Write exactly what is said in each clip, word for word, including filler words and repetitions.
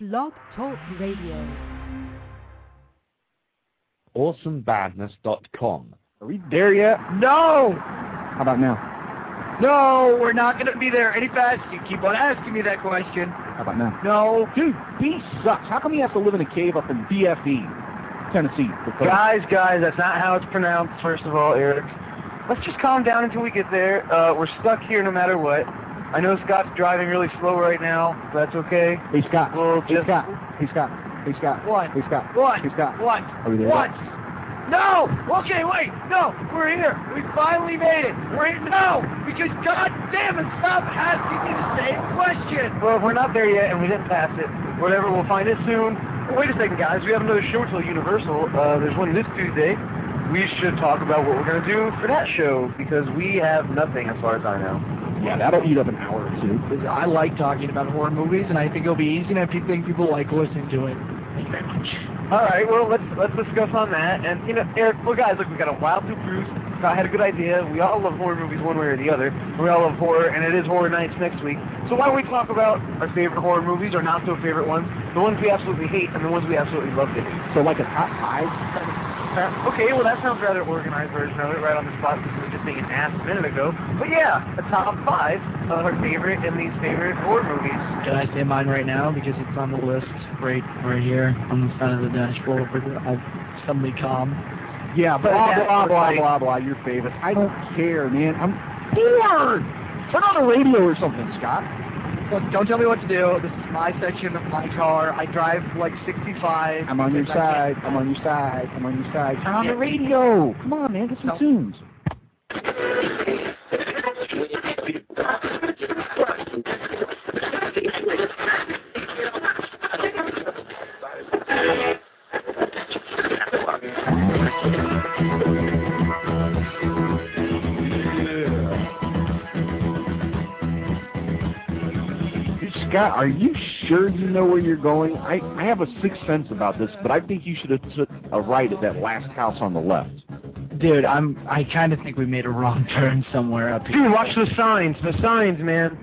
Blog Talk Radio. awesome badness dot com. Are we there yet? No! How about now? No, we're not going to be there any fast. You keep on asking me that question. How about now? No. Dude, B sucks. How come you have to live in a cave up in B F E, Tennessee? Guys, guys, that's not how it's pronounced, first of all, Eric. Let's just calm down until we get there. Uh, we're stuck here no matter what. I know Scott's driving really slow right now. But that's okay. Hey, Scott. We'll hey, just... Scott. Hey, Scott. Hey, Scott. What? Hey, Scott. What? Hey, Scott. What? Are we there? What? No! Okay, wait! No! We're here! We finally made it! We're here! No! Because, god damn it, stop asking me the same question! Well, if we're not there yet and we didn't pass it, whatever, we'll find it soon. Wait a second, guys. We have another show till Universal. Uh, there's one this Tuesday. We should talk about what we're going to do for that show, because we have nothing as far as I know. Yeah, that'll eat up an hour or two. I like talking about horror movies, and I think it'll be easy, and I think people like listening to it. Thank you very much. All right, well, let's let's discuss on that. And, you know, Eric, well, guys, look, we got a Wild Two Bruce. Scott had a good idea. We all love horror movies one way or the other. We all love horror, and it is Horror Nights next week. So why don't we talk about our favorite horror movies, our not-so-favorite ones, the ones we absolutely hate, and the ones we absolutely love to hate. So, like a top five? Okay, well, that sounds rather organized version of it, right on the spot, because we were just being asked a minute ago. But yeah, a top five of our favorite and least favorite horror movies. Can I say mine right now? Because it's on the list right right here on the side of the dashboard. I've suddenly calm. Yeah, but blah, Yeah, blah, blah, like- blah, blah, your favorite. I don't care, man. I'm bored. Turn on the radio or something, Scott. Look, don't tell me what to do. This is my section of my car. I drive like sixty-five. I'm on your because I side. I'm on your side. I'm on your side. Turn on Yeah. the radio. Come on, man. Get some No. tunes. Scott, are you sure you know where you're going? I, I have a sixth sense about this, but I think you should have took a right at that last house on the left. Dude, I'm. I kind of think we made a wrong turn somewhere up here. Dude, watch the signs. The signs, man.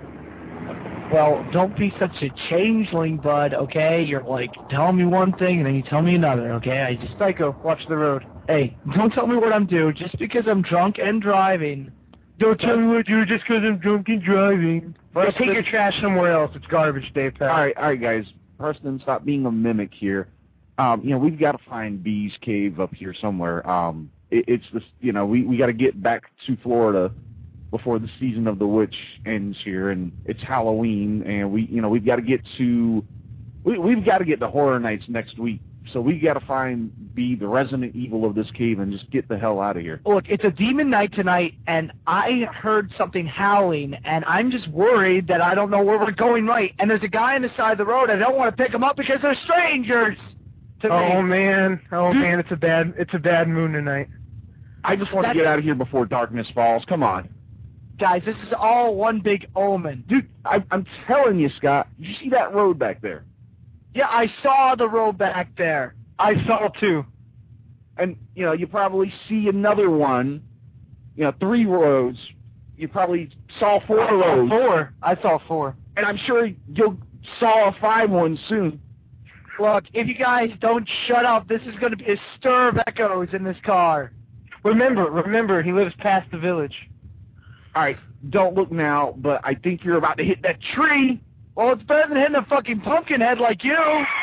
Well, don't be such a changeling, bud. Okay, you're like telling me one thing and then you tell me another. Okay, I just. Psycho, watch the road. Hey, don't tell me what I'm doing just because I'm drunk and driving. Don't tell me what to do just because I'm drunk and driving. Well, Preston- take your trash somewhere else. It's garbage day, pal. All right, all right, guys. Preston, stop being a mimic here. Um, you know, we've got to find Bee's Cave up here somewhere. Um, it, it's this, you know, we, we got to get back to Florida before the season of the witch ends here, and it's Halloween, and we, you know, we've got to get to, we, we've got to get to Horror Nights next week. So we got to find Bee, the resident evil of this cave, and just get the hell out of here. Look, it's a demon night tonight, and I heard something howling, and I'm just worried that I don't know where we're going right. And there's a guy on the side of the road. I don't want to pick him up because they're strangers to Oh me. man, oh Dude. man, it's a bad, it's a bad moon tonight. I just want to That- get out of here before darkness falls. Come on. Guys, this is all one big omen. Dude, I, I'm telling you, Scott, you see that road back there? Yeah, I saw the road back there. I saw too. And, you know, you probably see another one, you know, three roads. You probably saw four roads. Four. I saw four. And I'm sure you'll saw a five one soon. Look, if you guys don't shut up, this is going to be a stir of echoes in this car. Remember, remember, he lives past the village. All right, don't look now, but I think you're about to hit that tree. Well, it's better than hitting a fucking pumpkin head like you.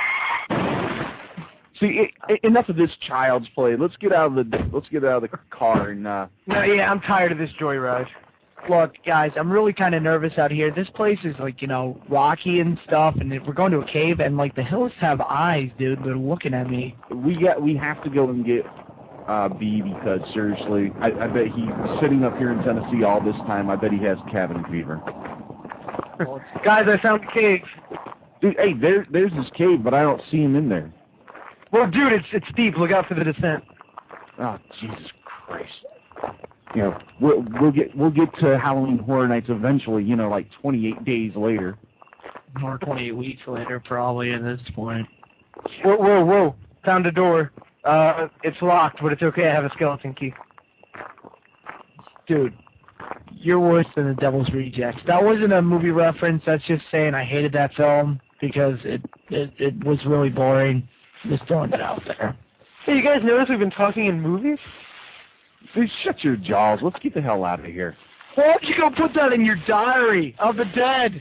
See, i i enough of this child's play. Let's get out of the let's get out of the car and uh No, yeah, I'm tired of this joyride. Look, guys, I'm really kind of nervous out here. This place is, like, you know, rocky and stuff, and if we're going to a cave, and, like, the hills have eyes, dude. They're looking at me. we got we have to go and get uh B because seriously, I, I bet he's sitting up here in Tennessee all this time. I bet he has cabin fever. Guys, I found the cave. Dude, hey, there there's his cave, but I don't see him in there. Well, dude, it's it's steep. Look out for the descent. Oh, Jesus Christ. You know, we'll, we'll get we'll get to Halloween Horror Nights eventually, you know, like twenty-eight days later. Or twenty-eight weeks later, probably, at this point. Whoa, whoa, whoa. Found a door. Uh, it's locked, but it's okay. I have a skeleton key. Dude, you're worse than the Devil's Rejects. That wasn't a movie reference. That's just saying I hated that film. because it, it, it was really boring. Just throwing it out there. Hey, you guys notice we've been talking in movies? Dude, shut your jaws. Let's get the hell out of here. Why don't you go put that in your diary of the dead?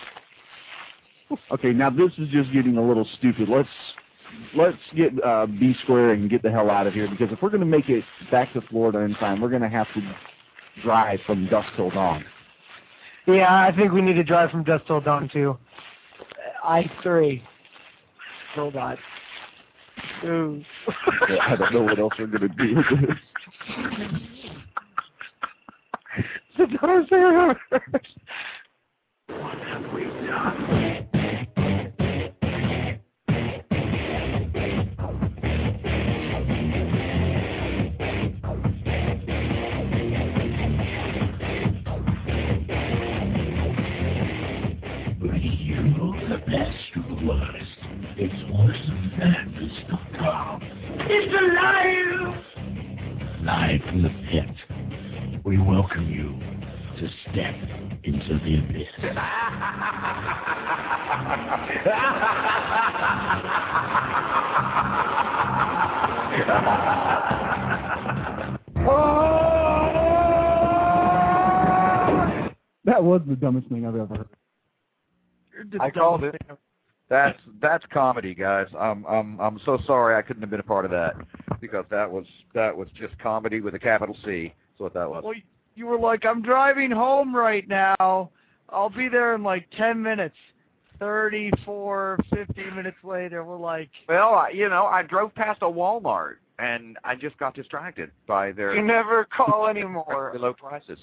Okay, now this is just getting a little stupid. Let's let's get uh, B Square and get the hell out of here, because if we're going to make it back to Florida in time, we're going to have to drive from dusk till dawn. Yeah, I think we need to drive from dusk till dawn, too. I three. Still not. Ooh. I don't know what else we're going to do with this. What have we done? The best of the worst. It's awesome madness dot com. It's alive! Live from the pit. We welcome you to step into the abyss. That was the dumbest thing I've ever heard. I called it. That's that's comedy, guys. I'm I'm I'm so sorry I couldn't have been a part of that, because that was that was just comedy with a capital C. That's what that was. Well, you were like, I'm driving home right now. I'll be there in like ten minutes. thirty-four, fifty minutes later, we're like... Well, I, you know, I drove past a Walmart, and I just got distracted by their... You never call anymore. low prices.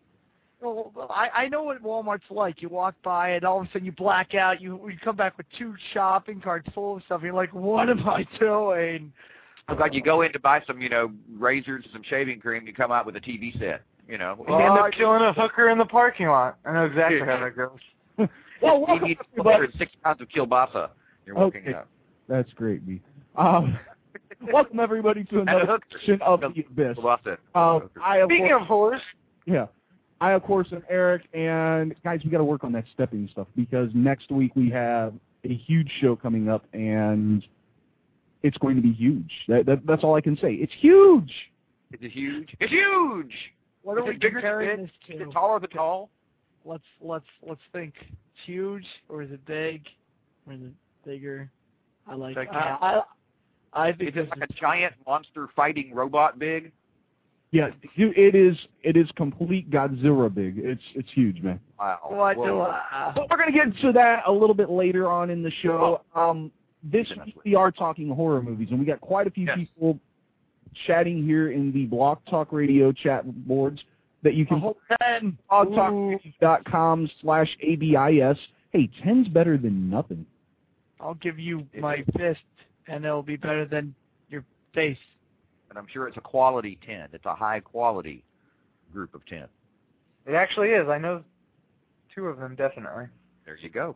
Well, I, I know what Walmart's like. You walk by and all of a sudden you black out. You, you come back with two shopping carts full of stuff. You're like, what am I doing? It's like you go in to buy some, you know, razors and some shaving cream. You come out with a T V set, you know. You end up killing a hooker in the parking lot. I know exactly how that goes. Well, you need one hundred six pounds of kielbasa. You're working okay. out. That's great, B. Um, welcome everybody to another edition of the Abyss. Um, I, of Speaking course, of horse, yeah. I, of course, am Eric, and guys, we got to work on that stepping stuff, because next week we have a huge show coming up, and it's going to be huge. That, that, that's all I can say. It's huge. Is it huge? It's huge. What are Is we it bigger comparing than this big? to? Is it taller than tall? Let's let's let's think. It's huge, or is it big, or is it bigger? I like. Like, I, I I think Is it this like is- a giant monster fighting robot big? Yeah, you- it is. It is complete Godzilla big. It's it's huge, man. Wow. What Whoa. do I? But we're going to get into that a little bit later on in the show. Um, this week we are talking horror movies, and we got quite a few Yes. people chatting here in the Blog Talk Radio chat boards that you can ten. blog talk dot com slash A B I S. Hey, ten's better than nothing. I'll give you my fist, and it'll be better than your face. And I'm sure it's a quality ten. It's a high quality group of ten. it actually is. I know two of them, definitely. There you go.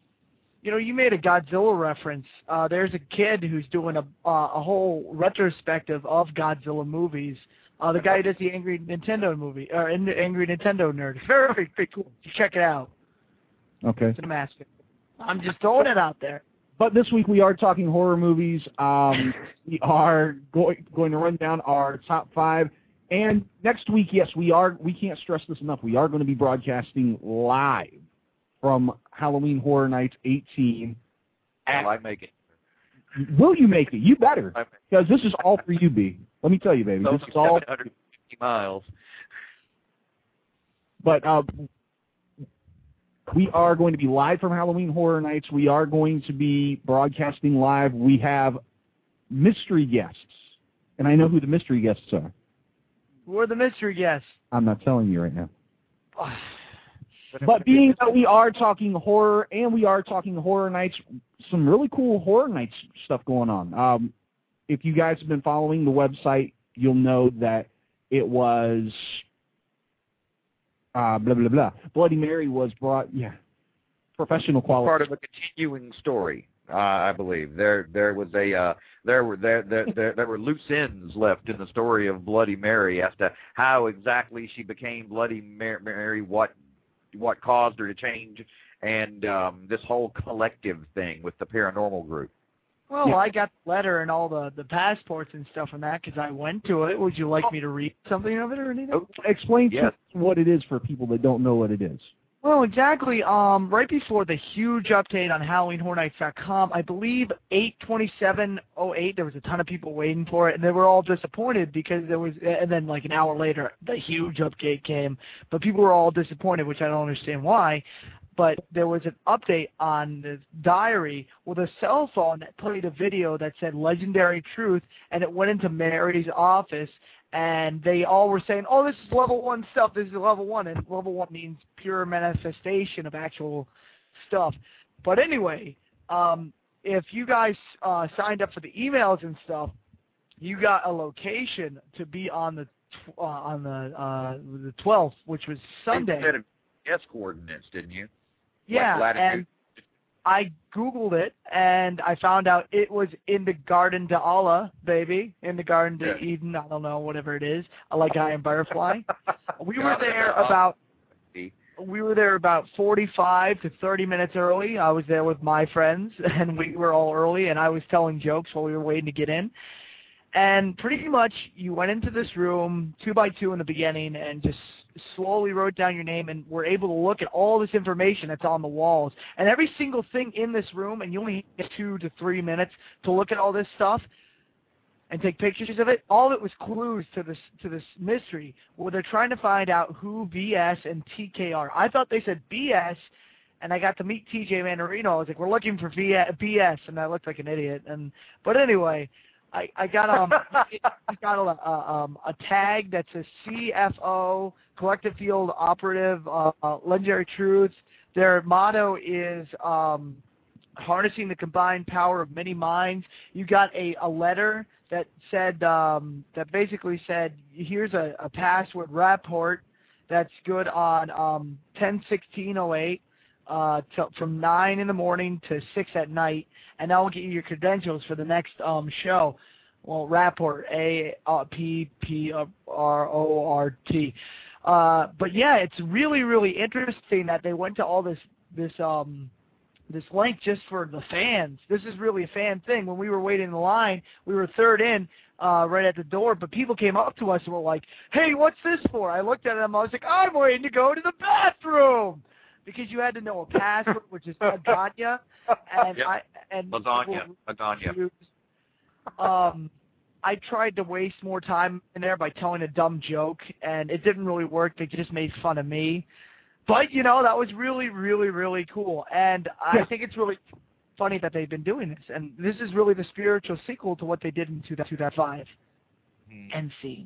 You know, you made a Godzilla reference. Uh, there's a kid who's doing a uh, a whole retrospective of Godzilla movies. Uh, the guy who does the Angry Nintendo movie, or uh, Angry Nintendo Nerd. Very, very, very cool. You check it out. Okay. It's a master. I'm just throwing it out there. But this week we are talking horror movies. Um, we are going going to run down our top five. And next week, yes, we are. We can't stress this enough. We are going to be broadcasting live from Halloween Horror Nights eighteen. Will I make it? Will you make it? You better, I make because this is all for you, B. Let me tell you, baby. it. This is all. seven hundred fifty miles. But uh, we are going to be live from Halloween Horror Nights. We are going to be broadcasting live. We have mystery guests, and I know who the mystery guests are. Who are the mystery guests? I'm not telling you right now. But being that we are talking horror and we are talking Horror Nights, some really cool Horror Nights stuff going on. Um, if you guys have been following the website, you'll know that it was uh, blah, blah, blah. Bloody Mary was brought, yeah, professional quality. Part of a continuing story, uh, I believe. There, there was a, uh, there were there, there, there, there were loose ends left in the story of Bloody Mary as to how exactly she became Bloody Mary, what, what caused her to change, and um, this whole collective thing with the paranormal group. Well, Yeah. I got the letter and all the, the passports and stuff from that because I went to it. Would you like me to read something of it or anything? Oh, Explain yes. what it is for people that don't know what it is. Well, exactly. Um, right before the huge update on Halloween Horror Nights dot com, I believe eight twenty-seven oh eight, there was a ton of people waiting for it, and they were all disappointed because there was, and then like an hour later, the huge update came, but people were all disappointed, which I don't understand why. But there was an update on the diary with a cell phone that played a video that said Legendary Truth, and it went into Mary's office, and they all were saying, oh, this is level one stuff, this is level one, and level one means pure manifestation of actual stuff. But anyway, um, if you guys uh, signed up for the emails and stuff, you got a location to be on the uh, on the uh, the twelfth, which was Sunday. You said yes coordinates, didn't you? Yeah, like and I Googled it, and I found out it was in the Garden to Allah, baby, in the Garden to Yeah. Eden, I don't know, whatever it is, like I am Butterfly. We were Garden there to Allah. about, See? we were there about forty-five to thirty minutes early. I was there with my friends, and we were all early, and I was telling jokes while we were waiting to get in. And pretty much you went into this room two by two in the beginning and just slowly wrote down your name and were able to look at all this information that's on the walls. And every single thing in this room, and you only get two to three minutes to look at all this stuff and take pictures of it, all of it was clues to this to this mystery where they're trying to find out who V S and T K are. I thought they said B S, and I got to meet T J Mandarino. I was like, we're looking for B S, and I looked like an idiot. And But anyway... I, I got um I got a, a um a tag that says C F O Collective Field Operative uh, uh, Legendary Truths. Their motto is um harnessing the combined power of many minds. You got a, a letter that said um that basically said here's a, a password rapport that's good on um ten sixteen oh eight. Uh, till, from nine in the morning to six at night, and that will get you your credentials for the next um, show. Well, Rapport, A P P R O R T. Uh, but yeah, it's really, really interesting that they went to all this this um this link just for the fans. This is really a fan thing. When we were waiting in the line, we were third in. Uh, right at the door, but people came up to us and were like, "Hey, what's this for?" I looked at them. I was like, "I'm waiting to go to the bathroom." Because you had to know a password, which is lasagna, and Yep. I and Lasagna, lasagna. Um, I tried to waste more time in there by telling a dumb joke, and it didn't really work. They just made fun of me. But you know, that was really, really, really cool, and I think it's really funny that they've been doing this. And this is really the spiritual sequel to what they did in two thousand five. Hmm. N C.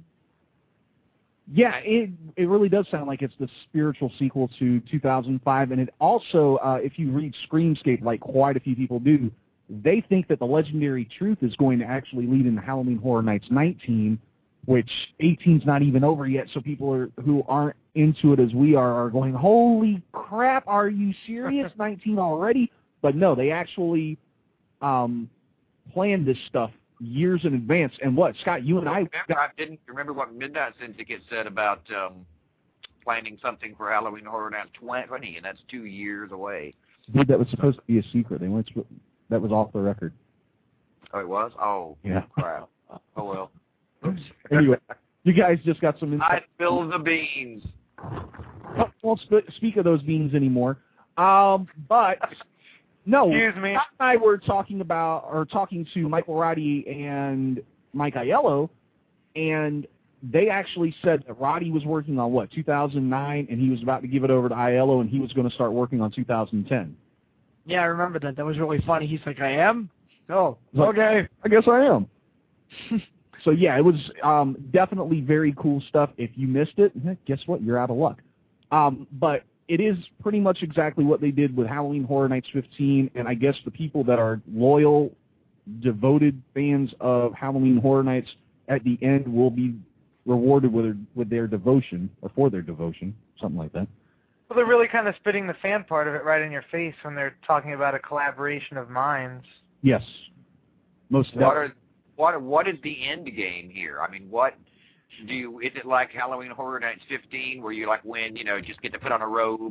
Yeah, it it really does sound like it's the spiritual sequel to two thousand five, and it also, uh, if you read Screamscape, like quite a few people do, they think that the Legendary Truth is going to actually lead into Halloween Horror Nights nineteen, which eighteen's not even over yet, so people are, who aren't into it as we are are going, holy crap, are you serious? nineteen already? But no, they actually um, planned this stuff years in advance. And what, Scott, you and I... Remember, I didn't remember what Midnight Syndicate said about um, planning something for Halloween Horror Nights twenty, and that's two years away. Dude, that was supposed to be a secret. They went to, that was off the record. Oh, it was? Oh, Yeah. crap. Oh, well. Oops. Anyway, you guys just got some I insight. spill the beans. I won't sp- speak of those beans anymore. Um, but... No, Excuse me. Scott and I were talking about, or talking to Michael Roddy and Mike Aiello, and they actually said that Roddy was working on, what, two thousand nine, and he was about to give it over to Aiello, and he was going to start working on two thousand ten. Yeah, I remember that. That was really funny. He's like, I am? Oh, Like, okay. I guess I am. So, yeah, it was um, definitely very cool stuff. If you missed it, guess what? You're out of luck. Um, but it is pretty much exactly what they did with Halloween Horror Nights fifteen, and I guess the people that are loyal, devoted fans of Halloween Horror Nights at the end will be rewarded with their, with their devotion, or for their devotion, something like that. Well, they're really kind of spitting the fan part of it right in your face when they're talking about a collaboration of minds. Yes. Most What are what what is the end game here? I mean, what do you? Is it like Halloween Horror Nights fifteen, where you like win, you know, just get to put on a robe and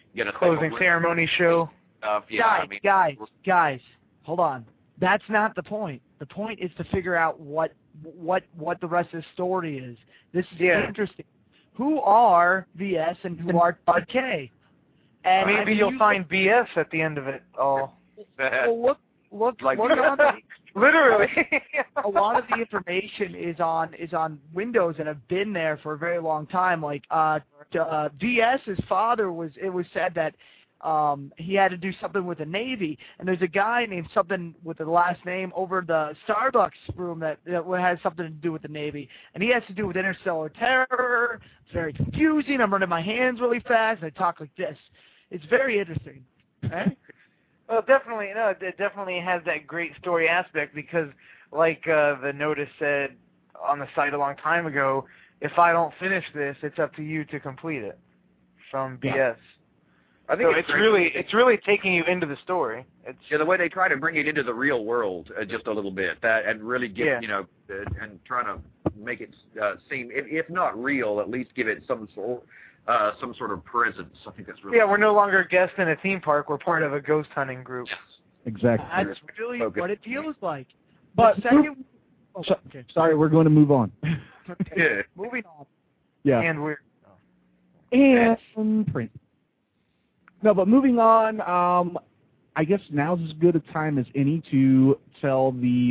get a closing ceremony show. Stuff. Yeah, guys, I mean, guys, guys, hold on. That's not the point. The point is to figure out what what what the rest of the story is. This is Yeah. interesting. Who are V S and who are Todd K? And Maybe I mean, you'll you- find B S at the end of it all. Well, look, look, Like- look on the, Literally. a lot of the information is on is on Windows and have been there for a very long time. Like uh, uh, VS's father was. It was said that um, he had to do something with the Navy, and there's a guy named something with the last name over the Starbucks room that, that has something to do with the Navy, and he has to do with interstellar terror. It's very confusing. I'm running my hands really fast, and I talk like this. It's very interesting. Okay? Well, definitely, no, it definitely has that great story aspect because, like uh, the notice said on the site a long time ago, if I don't finish this, it's up to you to complete it. From B S. Yeah. I think So it's, it's great. really, it's really taking you into the story. It's Yeah, the way they try to bring it into the real world uh, just a little bit, that and really get Yeah. you know, uh, and try to make it uh, seem, if, if not real, at least give it some sort, uh, some sort of presence. I think that's really. yeah, we're no longer guests in a theme park. We're part of a ghost hunting group. Yes. Exactly. That's really Focus. what it feels like. But the second, oh, So- okay. Sorry, we're going to move on. Okay. Yeah. Moving on. Yeah. And we're And print. No, but moving on, um, I guess now's as good a time as any to tell the...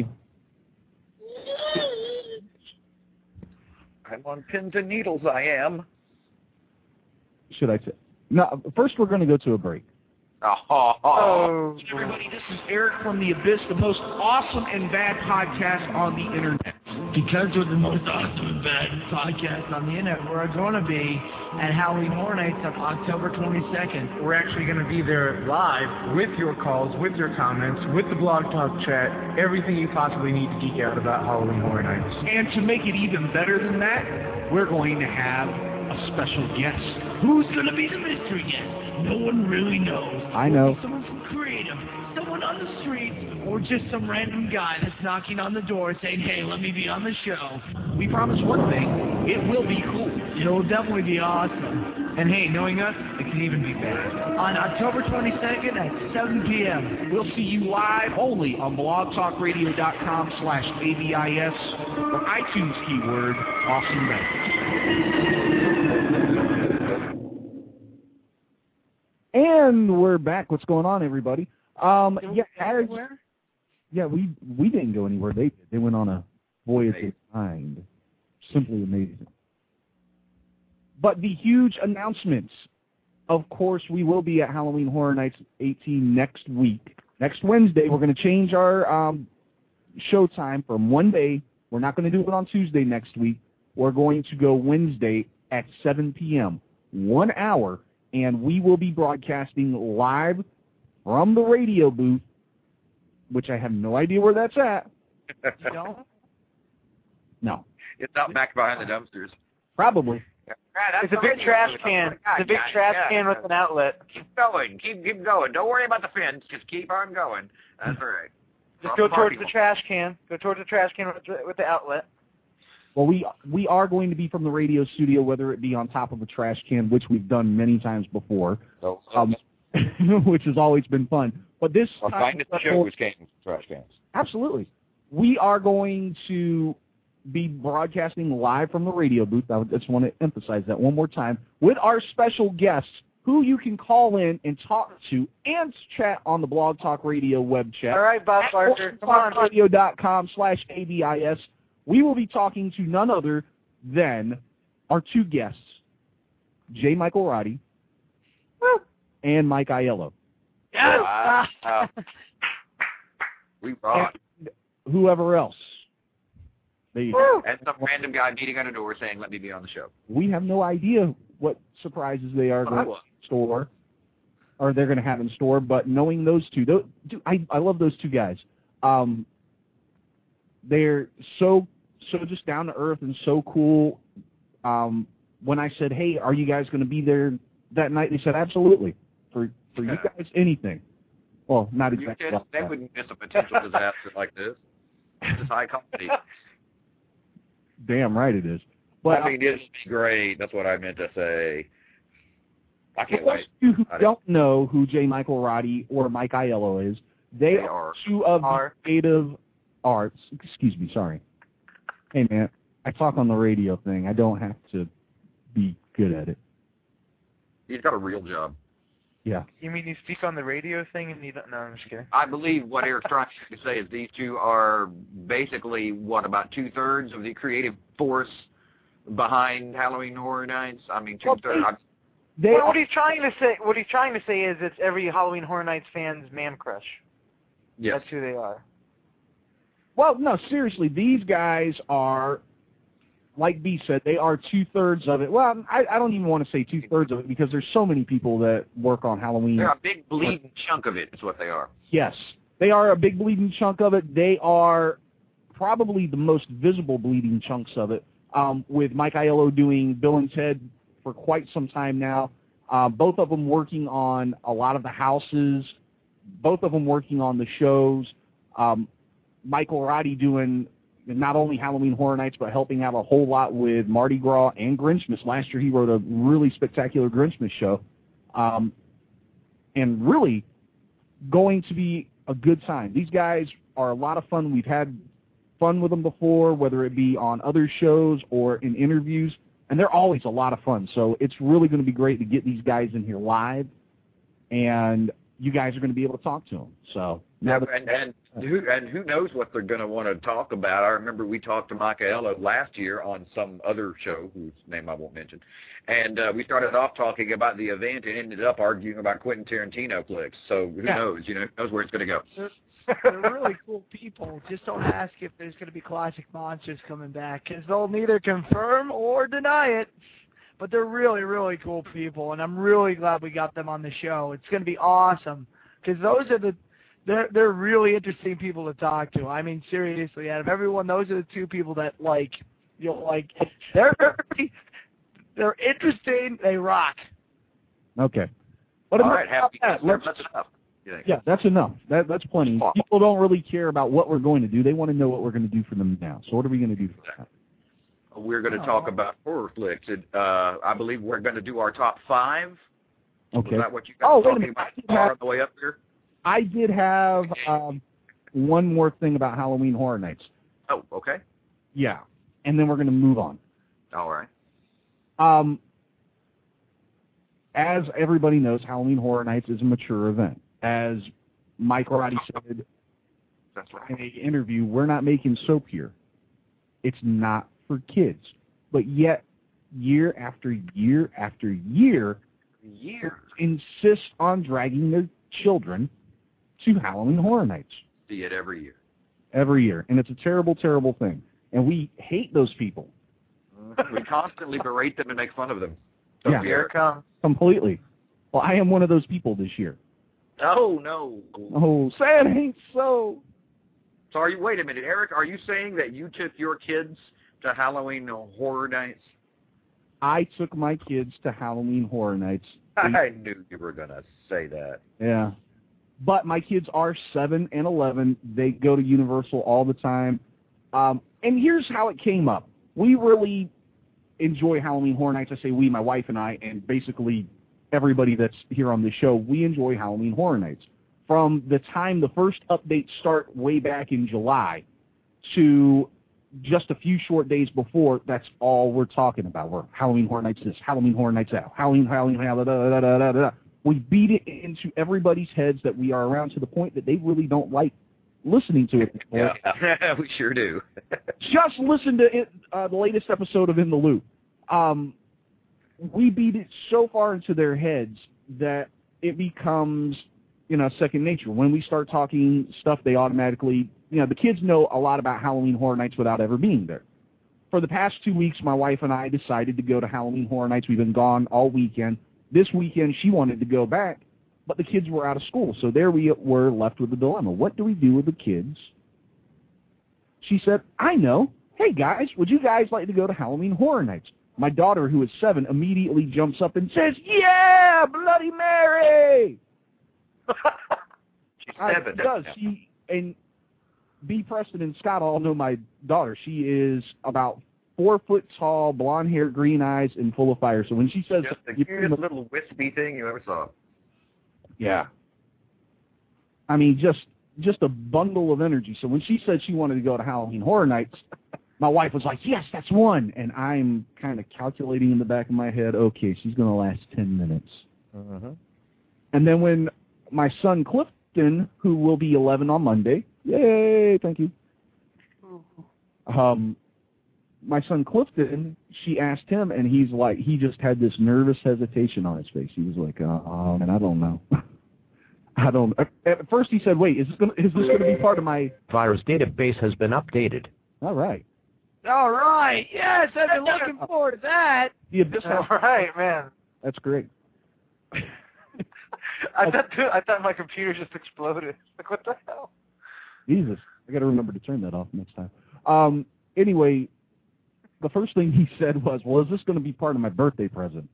I'm on pins and needles, I am. Should I say? No, first we're going to go to a break. Oh, oh, Everybody, this is Eric from The Abyss, the most awesome and bad podcast on the internet. Because we're the most awesome and bad Podcast on the internet. We're going to be at Halloween Horror Nights on October twenty-second. We're actually going to be there live with your calls, with your comments, with the blog talk chat, everything you possibly need to geek out about Halloween Horror Nights. And to make it even better than that, we're going to have a special guest. Who's going to be the mystery guest? No one really knows. I know. Someone from Creative, someone on the streets, or just some random guy that's knocking on the door saying, hey, let me be on the show. We promise one thing, it will be cool. It'll definitely be awesome. And hey, knowing us, it can even be bad. On October twenty-second at seven p.m. We'll see you live only on blogtalkradio.com slash ABIS or iTunes keyword Awesome Bad. And we're back. What's going on, everybody? Um, Did we yeah, go as, anywhere? yeah, we we didn't go anywhere. They did. They went on a voyage of mind. Simply amazing. But the huge announcements. Of course, we will be at Halloween Horror Nights eighteen next week. Next Wednesday, we're going to change our um, show time from one day. We're not going to do it on Tuesday next week. We're going to go Wednesday at seven p.m. One hour. And we will be broadcasting live from the radio booth, which I have no idea where that's at. You don't? No, it's out back behind the dumpsters. probably. it's a big trash can. It's a big trash can with an outlet. Keep going. Keep keep going. Don't worry about the fence. Just keep on going. That's all right. Just go towards the trash can. Go towards the trash can with the, with the outlet. Well, we we are going to be from the radio studio, whether it be on top of a trash can, which we've done many times before, So, um, which has always been fun. But this our time, finest show was came from trash cans. absolutely, we are going to be broadcasting live from the radio booth. I just want to emphasize that one more time with our special guests, who you can call in and talk to and chat on the Blog Talk Radio web chat. All right, Bob Barker, come on. radio.com slash ABIS. We will be talking to none other than our two guests, J. Michael Roddy and Mike Aiello. Yes! Wow. We rock. And whoever else. There you go. And some random guy beating on a door saying, let me be on the show. We have no idea what surprises they are Well, going I to will. store, or they're going to have in store. But knowing those two, those, dude, I I love those two guys. Um, they're so so just down to earth and so cool. Um, when I said, "Hey, are you guys going to be there that night?" They said, "Absolutely, for for you guys, anything." Well, not You exactly. kidding? like They that. wouldn't miss a potential disaster like this. This is high comedy. Damn right it is. But I mean, it's great. That's what I meant to say. I can't For those wait. of you who I don't know who J. Michael Roddy or Mike Aiello is, they, They are are. two of Are. the creative arts. Excuse me, sorry. Hey, man, I talk on the radio thing. I don't have to be good at it. He's got a real job. Yeah. You mean you speak on the radio thing and you don't? No, I'm just kidding. I believe what Eric's trying to say is these two are basically, what, about two-thirds of the creative force behind Halloween Horror Nights? I mean, two-thirds. Well, They Well, are, what he's trying to say, what he's trying to say is, it's every Halloween Horror Nights fan's man crush. Yes. That's who they are. well, no, seriously, these guys are, like B said, they are two-thirds of it. Well, I, I don't even want to say two-thirds of it because there's so many people that work on Halloween. They're a big bleeding chunk of it is what they are. Yes. They are a big bleeding chunk of it. They are probably the most visible bleeding chunks of it, um, with Mike Aiello doing Bill and Ted for quite some time now. Uh, both of them working on a lot of the houses, both of them working on the shows. Um, Michael Roddy doing not only Halloween Horror Nights, but helping out a whole lot with Mardi Gras and Grinchmas. Last year he wrote a really spectacular Grinchmas show. Um, and really going to be a good time. These guys are a lot of fun. We've had fun with them before, whether it be on other shows or in interviews, and they're always a lot of fun. So it's really going to be great to get these guys in here live, and you guys are going to be able to talk to them. So Yeah, and, and who and who knows what they're going to want to talk about. I remember we talked to Mike Aiello last year on some other show, whose name I won't mention, and uh, we started off talking about the event and ended up arguing about Quentin Tarantino flicks. So who Yeah. knows? You know, who knows where it's going to go. They're really cool people. Just don't ask if there's going to be classic monsters coming back, because they'll neither confirm or deny it. But they're really, really cool people, and I'm really glad we got them on the show. It's going to be awesome, because those are the they're they're really interesting people to talk to. I mean, seriously, out of everyone, those are the two people that like you know like they're they're interesting. They rock. Okay. But All enough right, about happy. that. Let's- That's enough. You think? Yeah, that's enough. That, that's plenty. People don't really care about what we're going to do. They want to know what we're going to do for them now. So what are we going to do for that? We're going to talk about horror flicks. It, uh, I believe we're going to do our top five. Okay. Was that what you guys Oh, were wait a talking minute. about I did have- on the way up here? I did have um, one more thing about Halloween Horror Nights. Oh, okay. Yeah. And then we're going to move on. All right. Um, as everybody knows, Halloween Horror Nights is a mature event. As Mike Roddy said That's right. in an interview, we're not making soap here. It's not for kids. But yet, year after year after year, Years. insist on dragging their children to Halloween Horror Nights See it every year. every year. And it's a terrible, terrible thing. And we hate those people We constantly berate them and make fun of them. Don't Yeah. we, Here it Eric? comes. completely. Well, I am one of those people this year. Oh, no. Oh, say it ain't so. So are you, wait a minute, Eric, are you saying that you took your kids to Halloween Horror Nights? I took my kids to Halloween Horror Nights. I knew you were going to say that. Yeah. But my kids are seven and eleven. They go to Universal all the time. Um, and here's how it came up. We really enjoy Halloween Horror Nights. I say we, my wife and I, and basically everybody that's here on this show, we enjoy Halloween Horror Nights. From the time the first updates start way back in July to just a few short days before, that's all we're talking about. We're Halloween Horror Nights this, Halloween Horror Nights that, Halloween, Halloween, Halloween, da, da, da, da, da, da. We beat it into everybody's heads that we are around to the point that they really don't like listening to it anymore. Yeah, we sure do. Just listen to it, uh, the latest episode of In the Loop. Um, we beat it so far into their heads that it becomes, you know, second nature. When we start talking stuff, they automatically, you know, the kids know a lot about Halloween Horror Nights without ever being there. For the past two weeks, my wife and I decided to go to Halloween Horror Nights. We've been gone all weekend. This weekend, she wanted to go back, but the kids were out of school. So there we were left with the dilemma. What do we do with the kids? She said, I know. Hey, guys, would you guys like to go to Halloween Horror Nights? My daughter, who is seven, immediately jumps up and says, yeah, Bloody Mary! She's Uh, seven. She does. She, and B. Preston and Scott all know my daughter. She is about four foot tall, blonde hair, green eyes, and full of fire. So when she says, just the cutest little wispy thing you ever saw. Yeah. I mean, just just a bundle of energy. So when she said she wanted to go to Halloween Horror Nights, my wife was like, yes, that's one. And I'm kind of calculating in the back of my head, okay, she's going to last ten minutes. Uh-huh. And then when my son Clifton, who will be eleven on Monday, yay, thank you. Um, my son Clifton, she asked him, and he's like, he just had this nervous hesitation on his face. He was like, uh, um, and I don't know. I don't. At first, he said, "Wait, is this going? Is this going to be part of my virus database has been updated?" All right. All right. Yes, I've been looking forward to that. The Abyss. All right, man. That's great. I thought too, I thought my computer just exploded. Like, what the hell? Jesus, I got to remember to turn that off next time. Um. Anyway, the first thing he said was, "Well, is this going to be part of my birthday present?"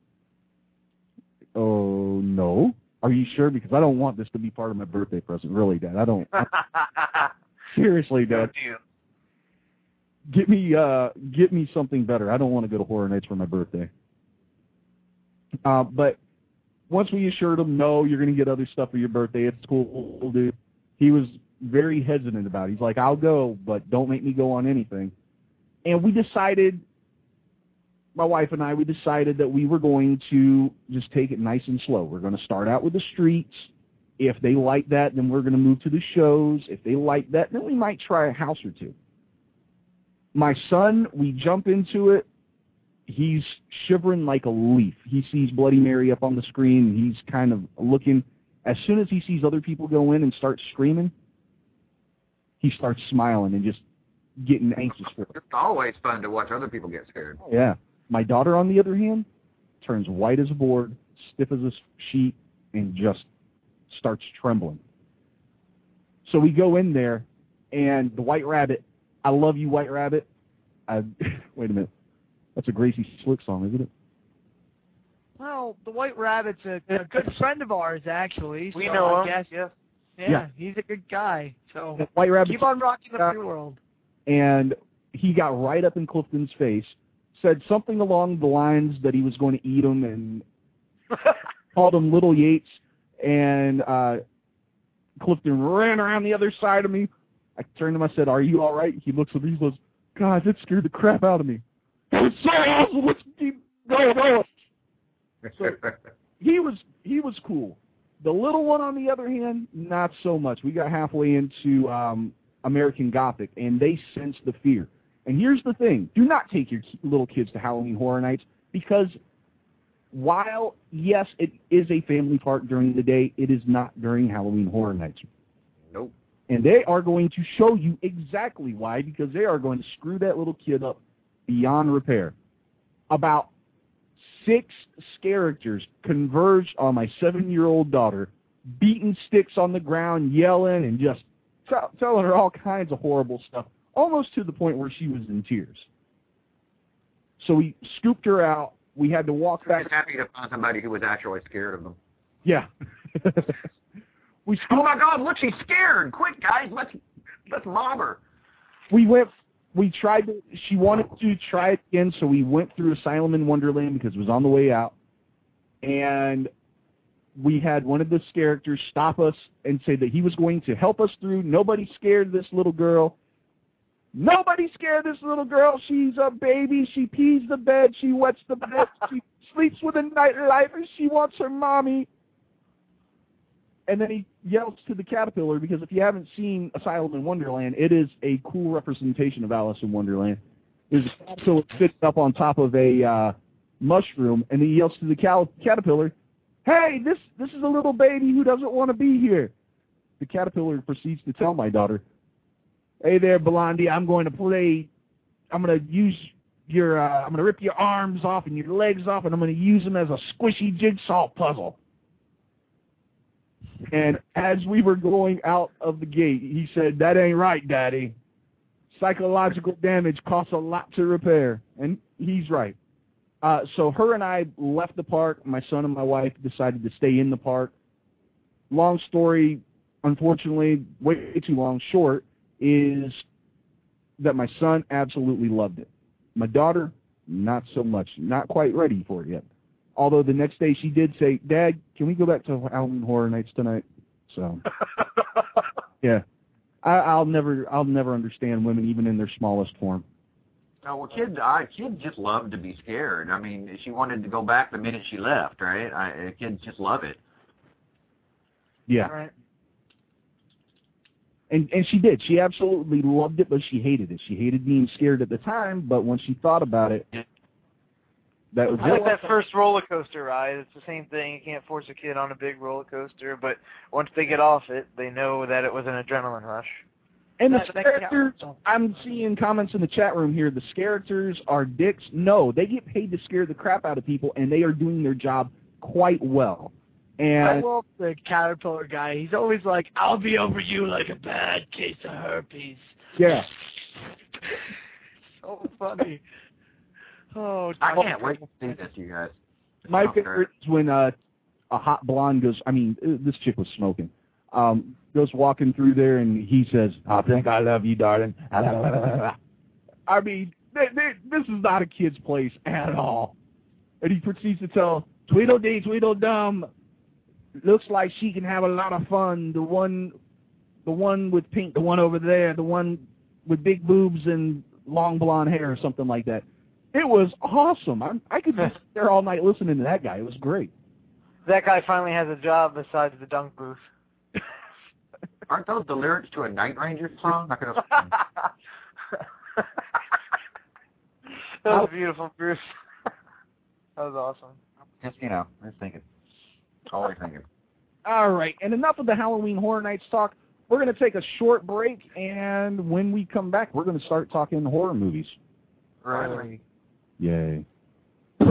Oh no. Are you sure? Because I don't want this to be part of my birthday present. Really, Dad. I don't. Seriously, Dad. Get me, uh, get me something better. I don't want to go to Horror Nights for my birthday. Uh, but once we assured him, no, you're going to get other stuff for your birthday. It's cool, we'll do. He was very hesitant about it. He's like, I'll go, but don't make me go on anything. And we decided, my wife and I, we decided that we were going to just take it nice and slow. We're going to start out with the streets. If they like that, then we're going to move to the shows. If they like that, then we might try a house or two. My son, we jump into it. He's shivering like a leaf. He sees Bloody Mary up on the screen, and he's kind of looking. As soon as he sees other people go in and start screaming, he starts smiling and just getting anxious for it. It's always fun to watch other people get scared. Oh, yeah. My daughter, on the other hand, turns white as a board, stiff as a sheet, and just starts trembling. So we go in there, and the White Rabbit, I love you, White Rabbit. I, wait a minute. That's a Gracie Slick song, isn't it? Well, the White Rabbit's a, a good friend of ours, actually. We so know I him. Guess, yeah. yeah. Yeah, he's a good guy. So White Rabbit. Keep on rocking the free world. And he got right up in Clifton's face, said something along the lines that he was going to eat him, and called him Little Yates. And uh, Clifton ran around the other side of me. I turned to him, I said, are you all right? He looks at me, he goes, God, that scared the crap out of me. That was so awesome. Let's keep going, going. So he was, he was cool. The little one, on the other hand, not so much. We got halfway into um, American Gothic, and they sensed the fear. And here's the thing. Do not take your little kids to Halloween Horror Nights, because while, yes, it is a family park during the day, it is not during Halloween Horror Nights. Nope. And they are going to show you exactly why, because they are going to screw that little kid up beyond repair. About six characters converged on my seven-year-old daughter, beating sticks on the ground, yelling, and just t- telling her all kinds of horrible stuff, almost to the point where she was in tears. So we scooped her out. We had to walk I back. was happy to find somebody who was actually scared of them. Yeah. we oh my God! Look, she's scared. Quick, guys, let's let's mob her. We went. We tried to. She wanted to try it again, so we went through Asylum in Wonderland because it was on the way out, and we had one of the characters stop us and say that he was going to help us through. Nobody scared this little girl. Nobody scared this little girl. She's a baby. She pees the bed. She wets the bed. She sleeps with a nightlight, and she wants her mommy. And then he yells to the caterpillar, because if you haven't seen Asylum in Wonderland, it is a cool representation of Alice in Wonderland. There's a caterpillar sitting up on top of a uh, mushroom, and he yells to the cal- caterpillar, hey, this, this is a little baby who doesn't want to be here. The caterpillar proceeds to tell my daughter, hey there, Blondie, I'm going to play, I'm going to use your, uh, I'm going to rip your arms off and your legs off, and I'm going to use them as a squishy jigsaw puzzle. And as we were going out of the gate, he said, that ain't right, Daddy. Psychological damage costs a lot to repair. And he's right. Uh, so her and I left the park. My son and my wife decided to stay in the park. Long story, unfortunately, way too long. Short is that my son absolutely loved it. My daughter, not so much. Not quite ready for it yet. Although the next day she did say, Dad, can we go back to Halloween Horror Nights tonight? So, yeah. I, I'll never I'll never understand women, even in their smallest form. No, well, kids, I, kids just love to be scared. I mean, she wanted to go back the minute she left, right? I, kids just love it. Yeah. Right. And and she did. She absolutely loved it, but she hated it. She hated being scared at the time, but when she thought about it, that was I like it. that first roller coaster ride. It's the same thing. You can't force a kid on a big roller coaster, but once they get off it, they know that it was an adrenaline rush. And the That's characters, I'm seeing comments in the chat room here, the characters are dicks. No, they get paid to scare the crap out of people, and they are doing their job quite well. And I love the caterpillar guy. He's always like, I'll be over you like a bad case of herpes. Yeah. So funny. Oh, I can't wait to see this, you guys. My favorite is when uh, a hot blonde goes, I mean, this chick was smoking, um, goes walking through there, and he says, I think I love you, darling. I mean, they, they, this is not a kid's place at all. And he proceeds to tell, Tweedledee, Tweedledum, looks like she can have a lot of fun. The one, the one with pink, the one over there, the one with big boobs and long blonde hair or something like that. It was awesome. I, I could just sit there all night listening to that guy. It was great. That guy finally has a job besides the dunk booth. Aren't those the lyrics to a Night Ranger song? I could have... That was beautiful, Bruce. That was awesome. Just, you know, I was thinking. Always thinking. All right, and enough of the Halloween Horror Nights talk. We're going to take a short break, and when we come back, we're going to start talking horror movies. Right. Yay. This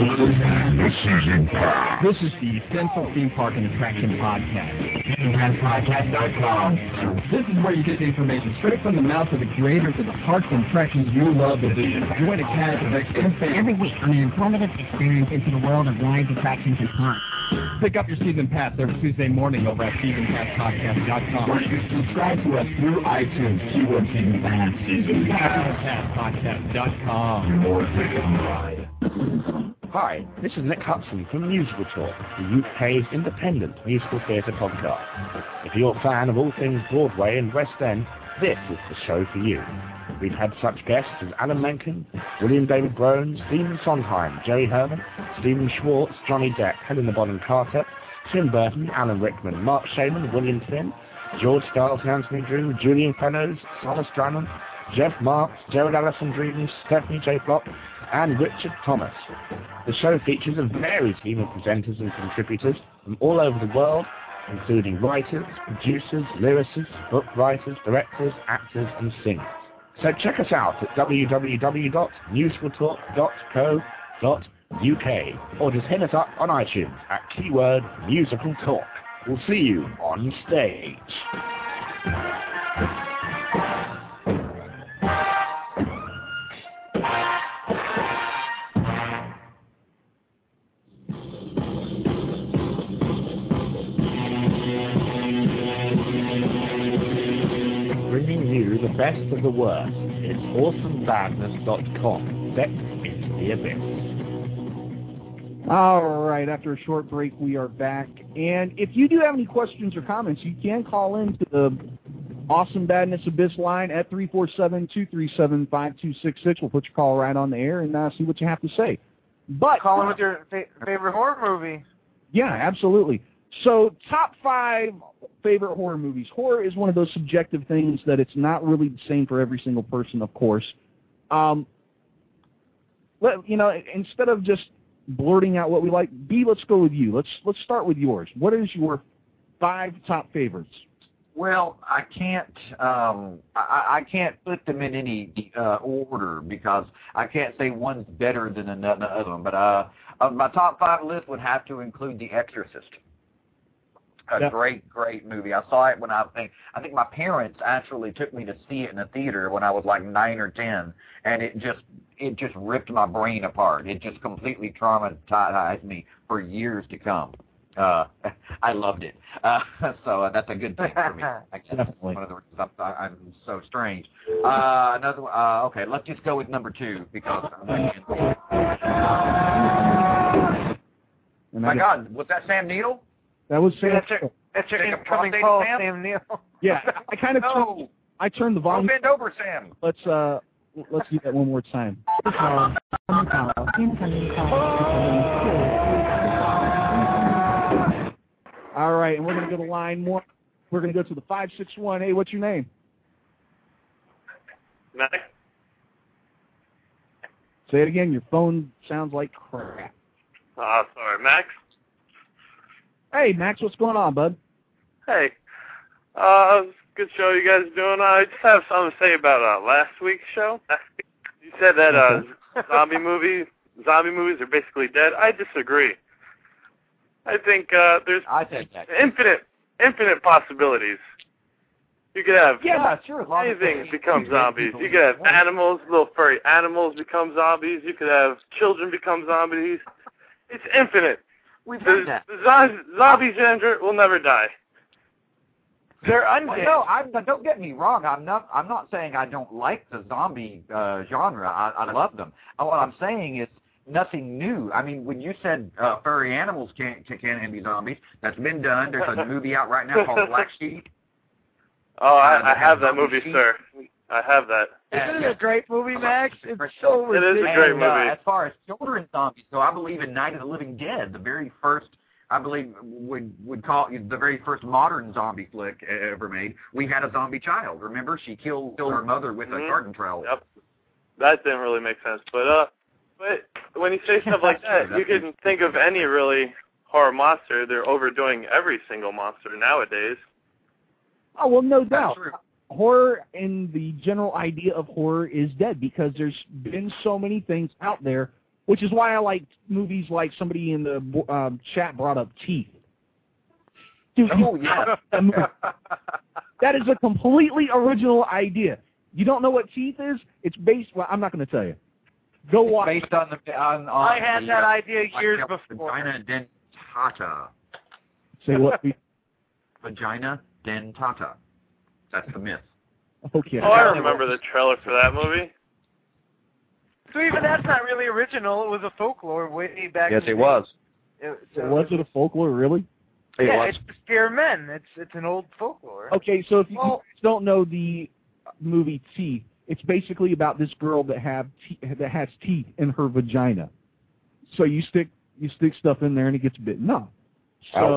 is the Central Theme Park and Attraction Podcast. Podcast dot com. This is where you get the information straight from the mouth of the creators of the parks and attractions you love to visit. Join a cast of experts every week on an informative experience into the world of rides, attractions, and parks. Pick up your season pass every Tuesday morning over at season pass podcast dot com. Or you can subscribe to us through iTunes. Keyword Season Pass. Season Pass podcast dot com. More freedom ride. Hi, this is Nick Hudson from Musical Talk, the U K's independent musical theatre podcast. If you're a fan of all things Broadway and West End, this is the show for you. We've had such guests as Alan Menken, William David Groan, Stephen Sondheim, Jerry Herman, Stephen Schwartz, Johnny Depp, Helena Bonham Carter, Tim Burton, Alan Rickman, Mark Shaman, William Finn, George Stiles, Anthony Drew, Julian Fellows, Thomas Drennan, Jeff Marks, Gerald Allison Dreams, Stephanie J. Block, and Richard Thomas. The show features a varied team of presenters and contributors from all over the world, including writers, producers, lyricists, book writers, directors, actors, and singers. So check us out at w w w dot musical talk dot co dot u k or just hit us up on iTunes at keyword musical talk. We'll see you on stage. Bringing you the best of the worst. It's awesome badness dot com. Set into the abyss. All right, after a short break, we are back. And if you do have any questions or comments, you can call in to the Awesome Badness Abyss line at three four seven, two three seven, five two six six. We'll put your call right on the air and uh, see what you have to say. But call in with your fa- favorite horror movie. Yeah, absolutely. So, top five favorite horror movies. Horror is one of those subjective things that it's not really the same for every single person, of course. Um, let, you know, instead of just blurting out what we like, B, let's go with you. Let's let's start with yours. What is your five top favorites? Well, I can't um, I, I can't put them in any uh, order because I can't say one's better than another one. But uh, uh, my top five list would have to include The Exorcist. A Yeah. great, great movie. I saw it when I think I think my parents actually took me to see it in a theater when I was like nine or ten, and it just it just ripped my brain apart. It just completely traumatized me for years to come. Uh, I loved it, uh, so uh, that's a good thing for me. I guess that's one of the reasons I'm, I'm so strange. Uh, another one. Uh, okay, let's just go with number two because. And My God, was that Sam Neill? That was Sam. That's your, that's your Take a incoming prostate call, Sam? Sam Neill. Yeah, I kind of No. turned, I turned the Don't volume. bend over, Sam. Let's uh, let's do that one more time. Call. Phone call. Incoming call. All right, and we're gonna go to line one. We're gonna go to the five six one. Hey, what's your name? Max? Say it again. Your phone sounds like crap. Uh, sorry, Max? Hey, Max, what's going on, bud? Hey. Uh, good show you guys are doing. I just have something to say about uh, last week's show. You said that uh, Okay. zombie movie, zombie movies are basically dead. I disagree. I think uh, there's I think that. infinite, infinite possibilities. You could have Yeah, sure. as long as anything they- become they- zombies. people- You could have animals, little furry animals become zombies. You could have children become zombies. It's infinite. We've The, heard that. the zo- zombie gender will never die. They're Well, undead. no, I'm, don't get me wrong. I'm not. I'm not saying I don't like the zombie uh, genre. I, I love them. Uh, What I'm saying is nothing new. I mean, when you said uh, furry animals can't can't be zombies, that's been done. There's a movie out right now called Black Sheep. Oh, Uh, I, I they have have that zombie movie, sheep. sir. I have that. Isn't it a great movie, Max? It's so It is a ridiculous. great And, uh, movie. as far as children's zombies go, I believe in Night of the Living Dead, the very first, I believe, would would call it the very first modern zombie flick ever made. We had a zombie child. Remember, she killed, killed her mother with Mhm. a garden trowel. Yep. That didn't really make sense. But uh, but when you say stuff like That's that, true, you that's can think of any really horror monster. They're overdoing every single monster nowadays. Oh well, no That's doubt. true. Horror and the general idea of horror is dead because there's been so many things out there, which is why I like movies like somebody in the um, chat brought up Teeth. Dude, Oh yeah. that is a completely original idea. You don't know what Teeth is? It's based. Well, I'm not going to tell you. Go watch. Based on the on, on I had the, that uh, idea years before. Vagina dentata. Say what? Vagina dentata. That's the myth. Okay. Oh, I remember the trailer for that movie. So even that's not really original. It was a folklore way back. Yes, in the it day. was. It, so Was it a folklore, really? It yeah, was. it's to scare men. It's it's an old folklore. Okay, so if you Well- don't know the movie Teeth, it's basically about this girl that have te- that has teeth in her vagina. So you stick you stick stuff in there and it gets bitten off. So,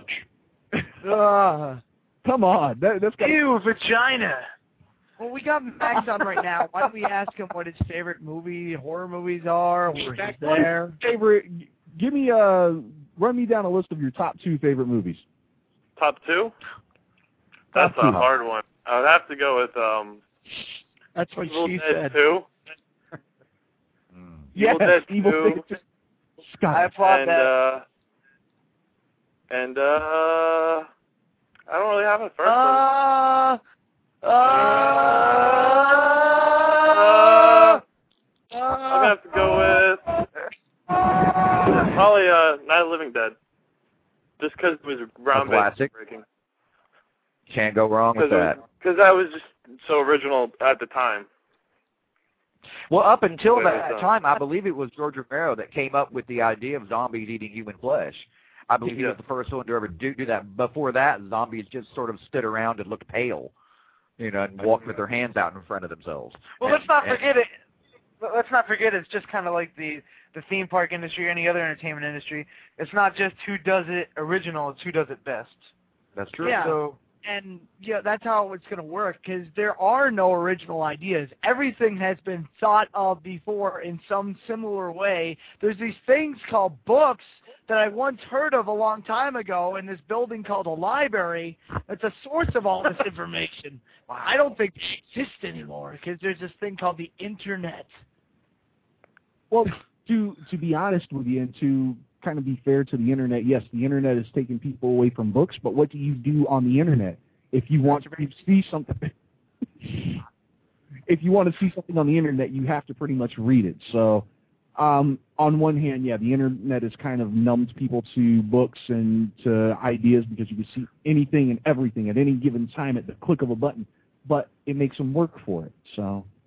Ugh. come on, that, that's got Ew, vagina. Well, we got Max on right now. Why don't we ask him what his favorite movie, horror movies are, where he's there? favorite. Give me a run me down a list of your top two favorite movies. Top two? That's Top a two. hard one. I would have to go with um, That's what Evil she Dead said. two. Yes, Evil Dead Evil two. Dead two. Scott. I applaud and that. uh, and uh, I don't really have a first one. Uh, uh, Uh, I'm gonna have to go with probably uh, Night of the Living Dead, just because it was groundbreaking. classic. Can't go wrong with that. Because that was just so original at the time. Well, up until Wait, that uh, time, I believe it was George Romero that came up with the idea of zombies eating human flesh. I believe he Yeah. was the first one to ever do, do that. Before that, zombies just sort of stood around and looked pale, you know, and walked with their hands out in front of themselves. well, And- let's not and- forget it. Let's not forget it's just kind of like the the theme park industry or any other entertainment industry. It's not just who does it original; it's who does it best. That's true. Yeah. So And yeah, that's how it's going to work because there are no original ideas. Everything has been thought of before in some similar way. There's these things called books that I once heard of a long time ago in this building called a library. That's a source of all this information. I don't think they exist anymore because there's this thing called the Internet. Well, to to be honest with you, and to kind of be fair to the internet, yes, the internet is taking people away from books. But what do you do on the internet if you want to see something? If you want to see something on the internet, you have to pretty much read it. So, um, on one hand, yeah, the internet has kind of numbed people to books and to ideas because you can see anything and everything at any given time at the click of a button. But it makes them work for it. So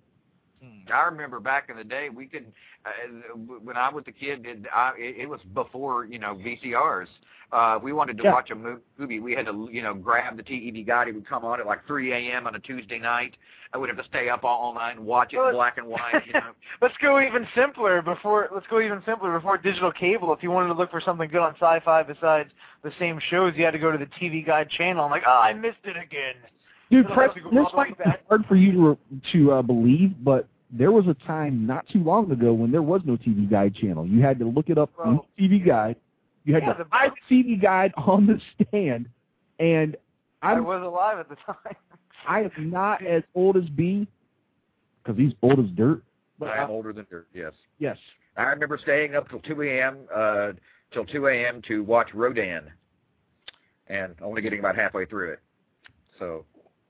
I remember back in the day, we could, uh, when I was a kid, it, I, it was before, you know, V C Rs. Uh, we wanted to yeah. watch a movie. We had to, you know, grab the T V guide. It would come on at like three a.m. on a Tuesday night. I would have to stay up all night and watch it well, in black and white. You know. Let's go even simpler before. Let's go even simpler before digital cable. If you wanted to look for something good on Sci-Fi besides the same shows, you had to go to the T V Guide channel. I'm like, oh, I missed it again. Dude, So Press, go this all the might way be back. hard for you to to uh, believe, but there was a time not too long ago when there was no T V Guide channel. You had to look it up Well, on T V Guide. You had yeah, to the- buy the T V Guide on the stand, and I I'm, was alive at the time. I am not as old as B, because he's old as dirt. But I am uh, older than her, yes. yes. I remember staying up till two a.m. Uh, till two a.m. to watch Rodan, and only getting about halfway through it. So,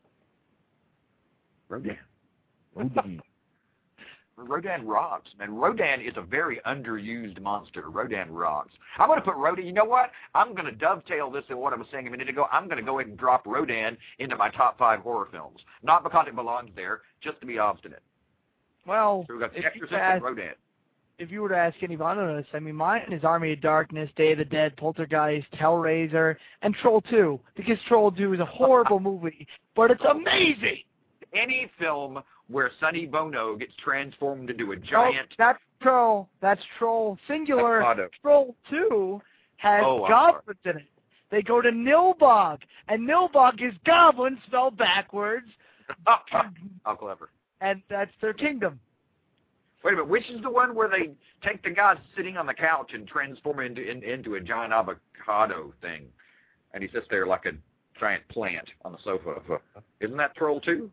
Rodan. Rodan. Rodan rocks, man. Rodan is a very underused monster. Rodan rocks. I'm going to put Rodan, you know what? I'm going to dovetail this in what I was saying a minute ago. I'm going to go ahead and drop Rodan into my top five horror films. Not because it belongs there, just to be obstinate. Well, So we've got if Exorcist you and ask, Rodan. if you were to ask any one of us, I mean, mine is Army of Darkness, Day of the Dead, Poltergeist, Hellraiser, and Troll two, because Troll two is a horrible movie, but it's amazing. Any film where Sonny Bono gets transformed into a Oh, giant... that's Troll. That's Troll. Singular. Avocado. Troll two has Oh, I'm goblins in it. They go to Nilbog, and Nilbog is goblin spelled backwards, How clever. and that's their kingdom. Wait a minute, which is the one where they take the guy sitting on the couch and transform him into, in, into a giant avocado thing, and he sits there like a giant plant on the sofa? Isn't that Troll two?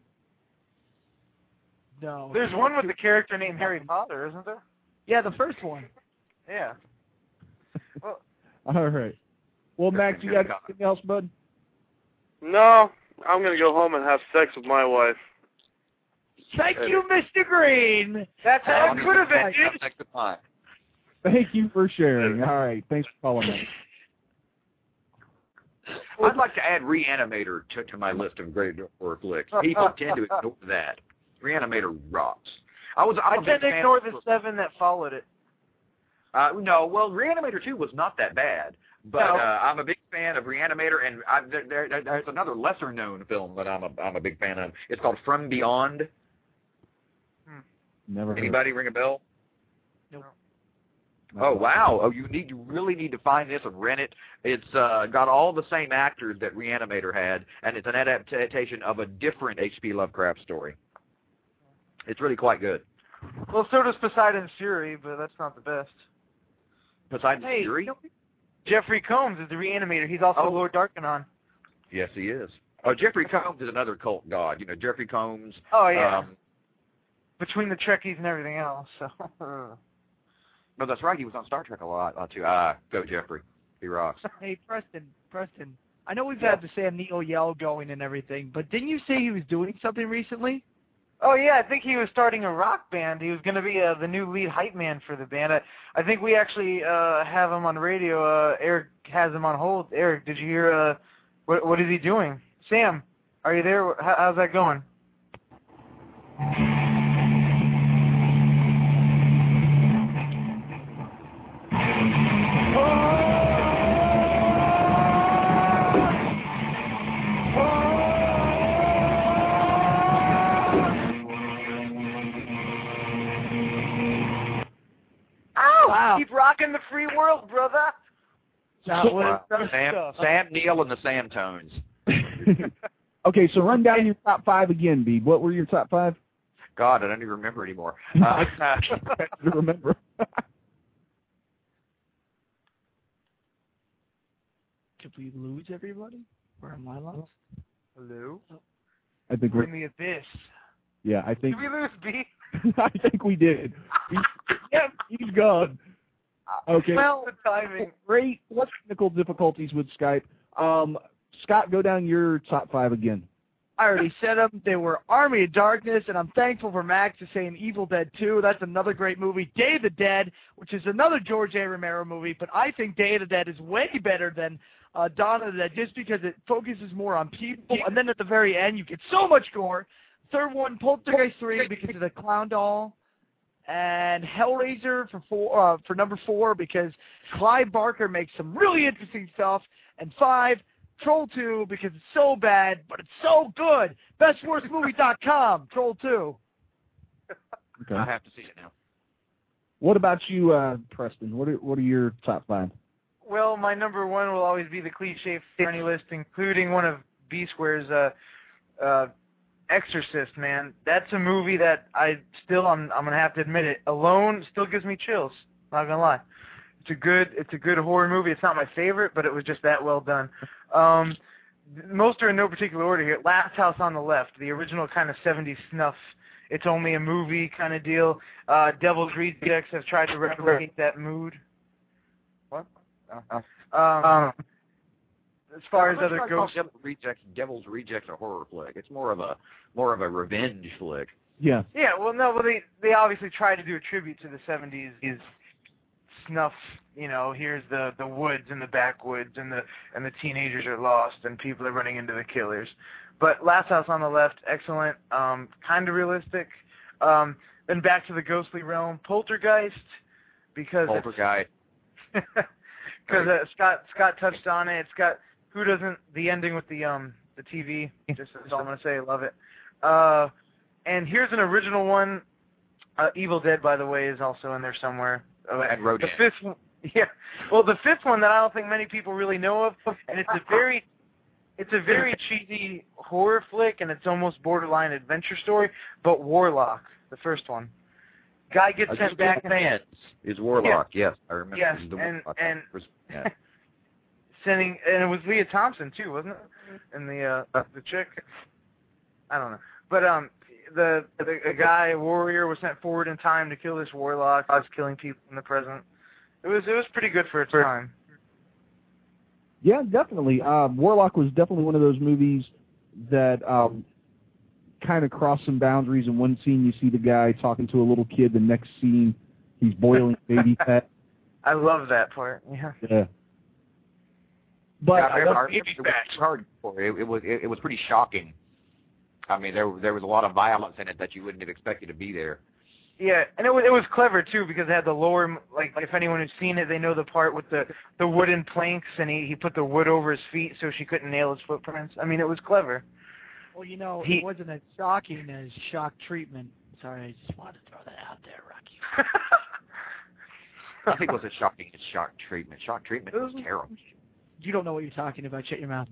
No. There's one with the character named Harry Potter, isn't there? Yeah, the first one. Yeah. Well, All right. Well, Max, you got anything else, bud? No, I'm going to go home and have sex with my wife. Thank you, Mister Green. that's how it could have been, Have dude. sex with mine. Thank you for sharing. All right. Thanks for calling in. I'd like to add Reanimator to, to my list of great horror flicks. People tend to ignore that. Reanimator rocks. I was. I'm I a big tend to fan ignore of- the seven that followed it. Uh, no, well, Reanimator two was not that bad, but No. uh, I'm a big fan of Reanimator, and I, there, there, there's another lesser-known film that I'm a, I'm a big fan of. It's called From Beyond. Never heard. Anybody ring a bell? Nope. Oh, wow. Oh, you need you really need to find this and rent it. It's uh, got all the same actors that Reanimator had, and it's an adaptation of a different H P Lovecraft story. It's really quite good. Well, so does Poseidon's Fury, but that's not the best. Poseidon's Hey, Fury? you know, Jeffrey Combs is the Reanimator. He's also Oh. Lord Darkanon. Yes, he is. Oh, Jeffrey Combs is another cult god. You know, Jeffrey Combs. Oh, yeah. Um, Between the Trekkies and everything else. So. no, that's right. He was on Star Trek a lot, uh, too. Ah, go Jeffrey. He rocks. Hey, Preston, Preston. I know we've had the Sam Neill Yell going and everything, but didn't you say he was doing something recently? Oh, yeah, I think he was starting a rock band. He was going to be uh, the new lead hype man for the band. I, I think we actually uh, have him on radio. Uh, Eric has him on hold. Eric, did you hear, uh, what, what is he doing? Sam, are you there? How, how's that going? Wow. Keep rocking the free world, brother. That was Wow. some Sam, stuff. Sam Neill and the Sam Tones. Okay, so run down your top five again, B. What were your top five? God, I don't even remember anymore. Uh, I don't remember. Did we lose everybody? Or am I lost? Hello? I think We're we're. in the abyss. Yeah, I think. Did we lose B? I think we did. He, yeah, he's gone. Okay. Well, the timing. Great technical difficulties with Skype. Um, Scott, go down your top five again. I already said them. They were Army of Darkness, and I'm thankful for Max to saying Evil Dead two. That's another great movie. Day of the Dead, which is another George A. Romero movie, but I think Day of the Dead is way better than uh, Dawn of the Dead just because it focuses more on people, and then at the very end you get so much gore. third one, Poltergeist three, because of the clown doll, and Hellraiser for four, uh, for number four, because Clive Barker makes some really interesting stuff, and five, Troll two, because it's so bad, but it's so good. best worst movie dot com, Troll two. Okay. I have to see it now. What about you, uh, Preston? What are what are your top five? Well, my number one will always be the cliche Fernie list, including one of B Square's uh, uh, Exorcist. Man, that's a movie that I still I'm I'm gonna have to admit it. Alone still gives me chills. Not gonna lie. It's a good it's a good horror movie. It's not my favorite, but it was just that well done. Um, most are in no particular order here. Last House on the Left, the original kind of seventies snuff. It's only a movie kind of deal. Uh, Devil's Rejects have tried to replicate that mood. What? Uh, um, as far as other ghosts, Devil's Rejects, Devil's Rejects a horror flick. It's more of a more of a revenge flick. Yeah. Yeah. Well, no. Well, they they obviously tried to do a tribute to the seventies snuff. You know, here's the the woods and the backwoods, and the and the teenagers are lost, and people are running into the killers. But Last House on the Left, excellent, um, kind of realistic. Um, then back to the ghostly realm, Poltergeist, because Poltergeist. Because uh, Scott Scott touched on it. It's got who doesn't the ending with the um the T V. Just that's all I'm gonna say. I love it. Uh, and here's an original one. Uh, Evil Dead, by the way, is also in there somewhere. Uh, and Rodan. The fifth one, yeah. Well, the fifth one that I don't think many people really know of, and it's a very It's a very cheesy horror flick, and it's almost borderline adventure story, but Warlock, the first one. Guy gets Uh, sent back. Fans is Warlock, yeah. yes. I remember. Yes, the and, Warlock. and Yeah. sending, and it was Leah Thompson, too, wasn't it? And the uh, the chick? I don't know. But um, the, the a guy, a warrior, was sent forward in time to kill this Warlock. I was killing people in the present. It was, it was pretty good for its time. Yeah, definitely. Uh, Warlock was definitely one of those movies that um, kind of crossed some boundaries. In one scene, you see the guy talking to a little kid. The next scene, he's boiling baby fat. I love that part. Yeah. Yeah. But yeah, I remember, I I love remember baby it was hard for it. It was it, it was pretty shocking. I mean, there there was a lot of violence in it that you wouldn't have expected to be there. Yeah, and it was it was clever too because it had the lower, like if anyone has seen it, they know the part with the the wooden planks, and he he put the wood over his feet so she couldn't nail his footprints. I mean, it was clever. Well, you know, He- it wasn't as shocking as Shock Treatment. Sorry, I just wanted to throw that out there, Rocky. I think it wasn't shocking. It's shock treatment. Shock treatment was terrible. You don't know what you're talking about. Shut your mouth.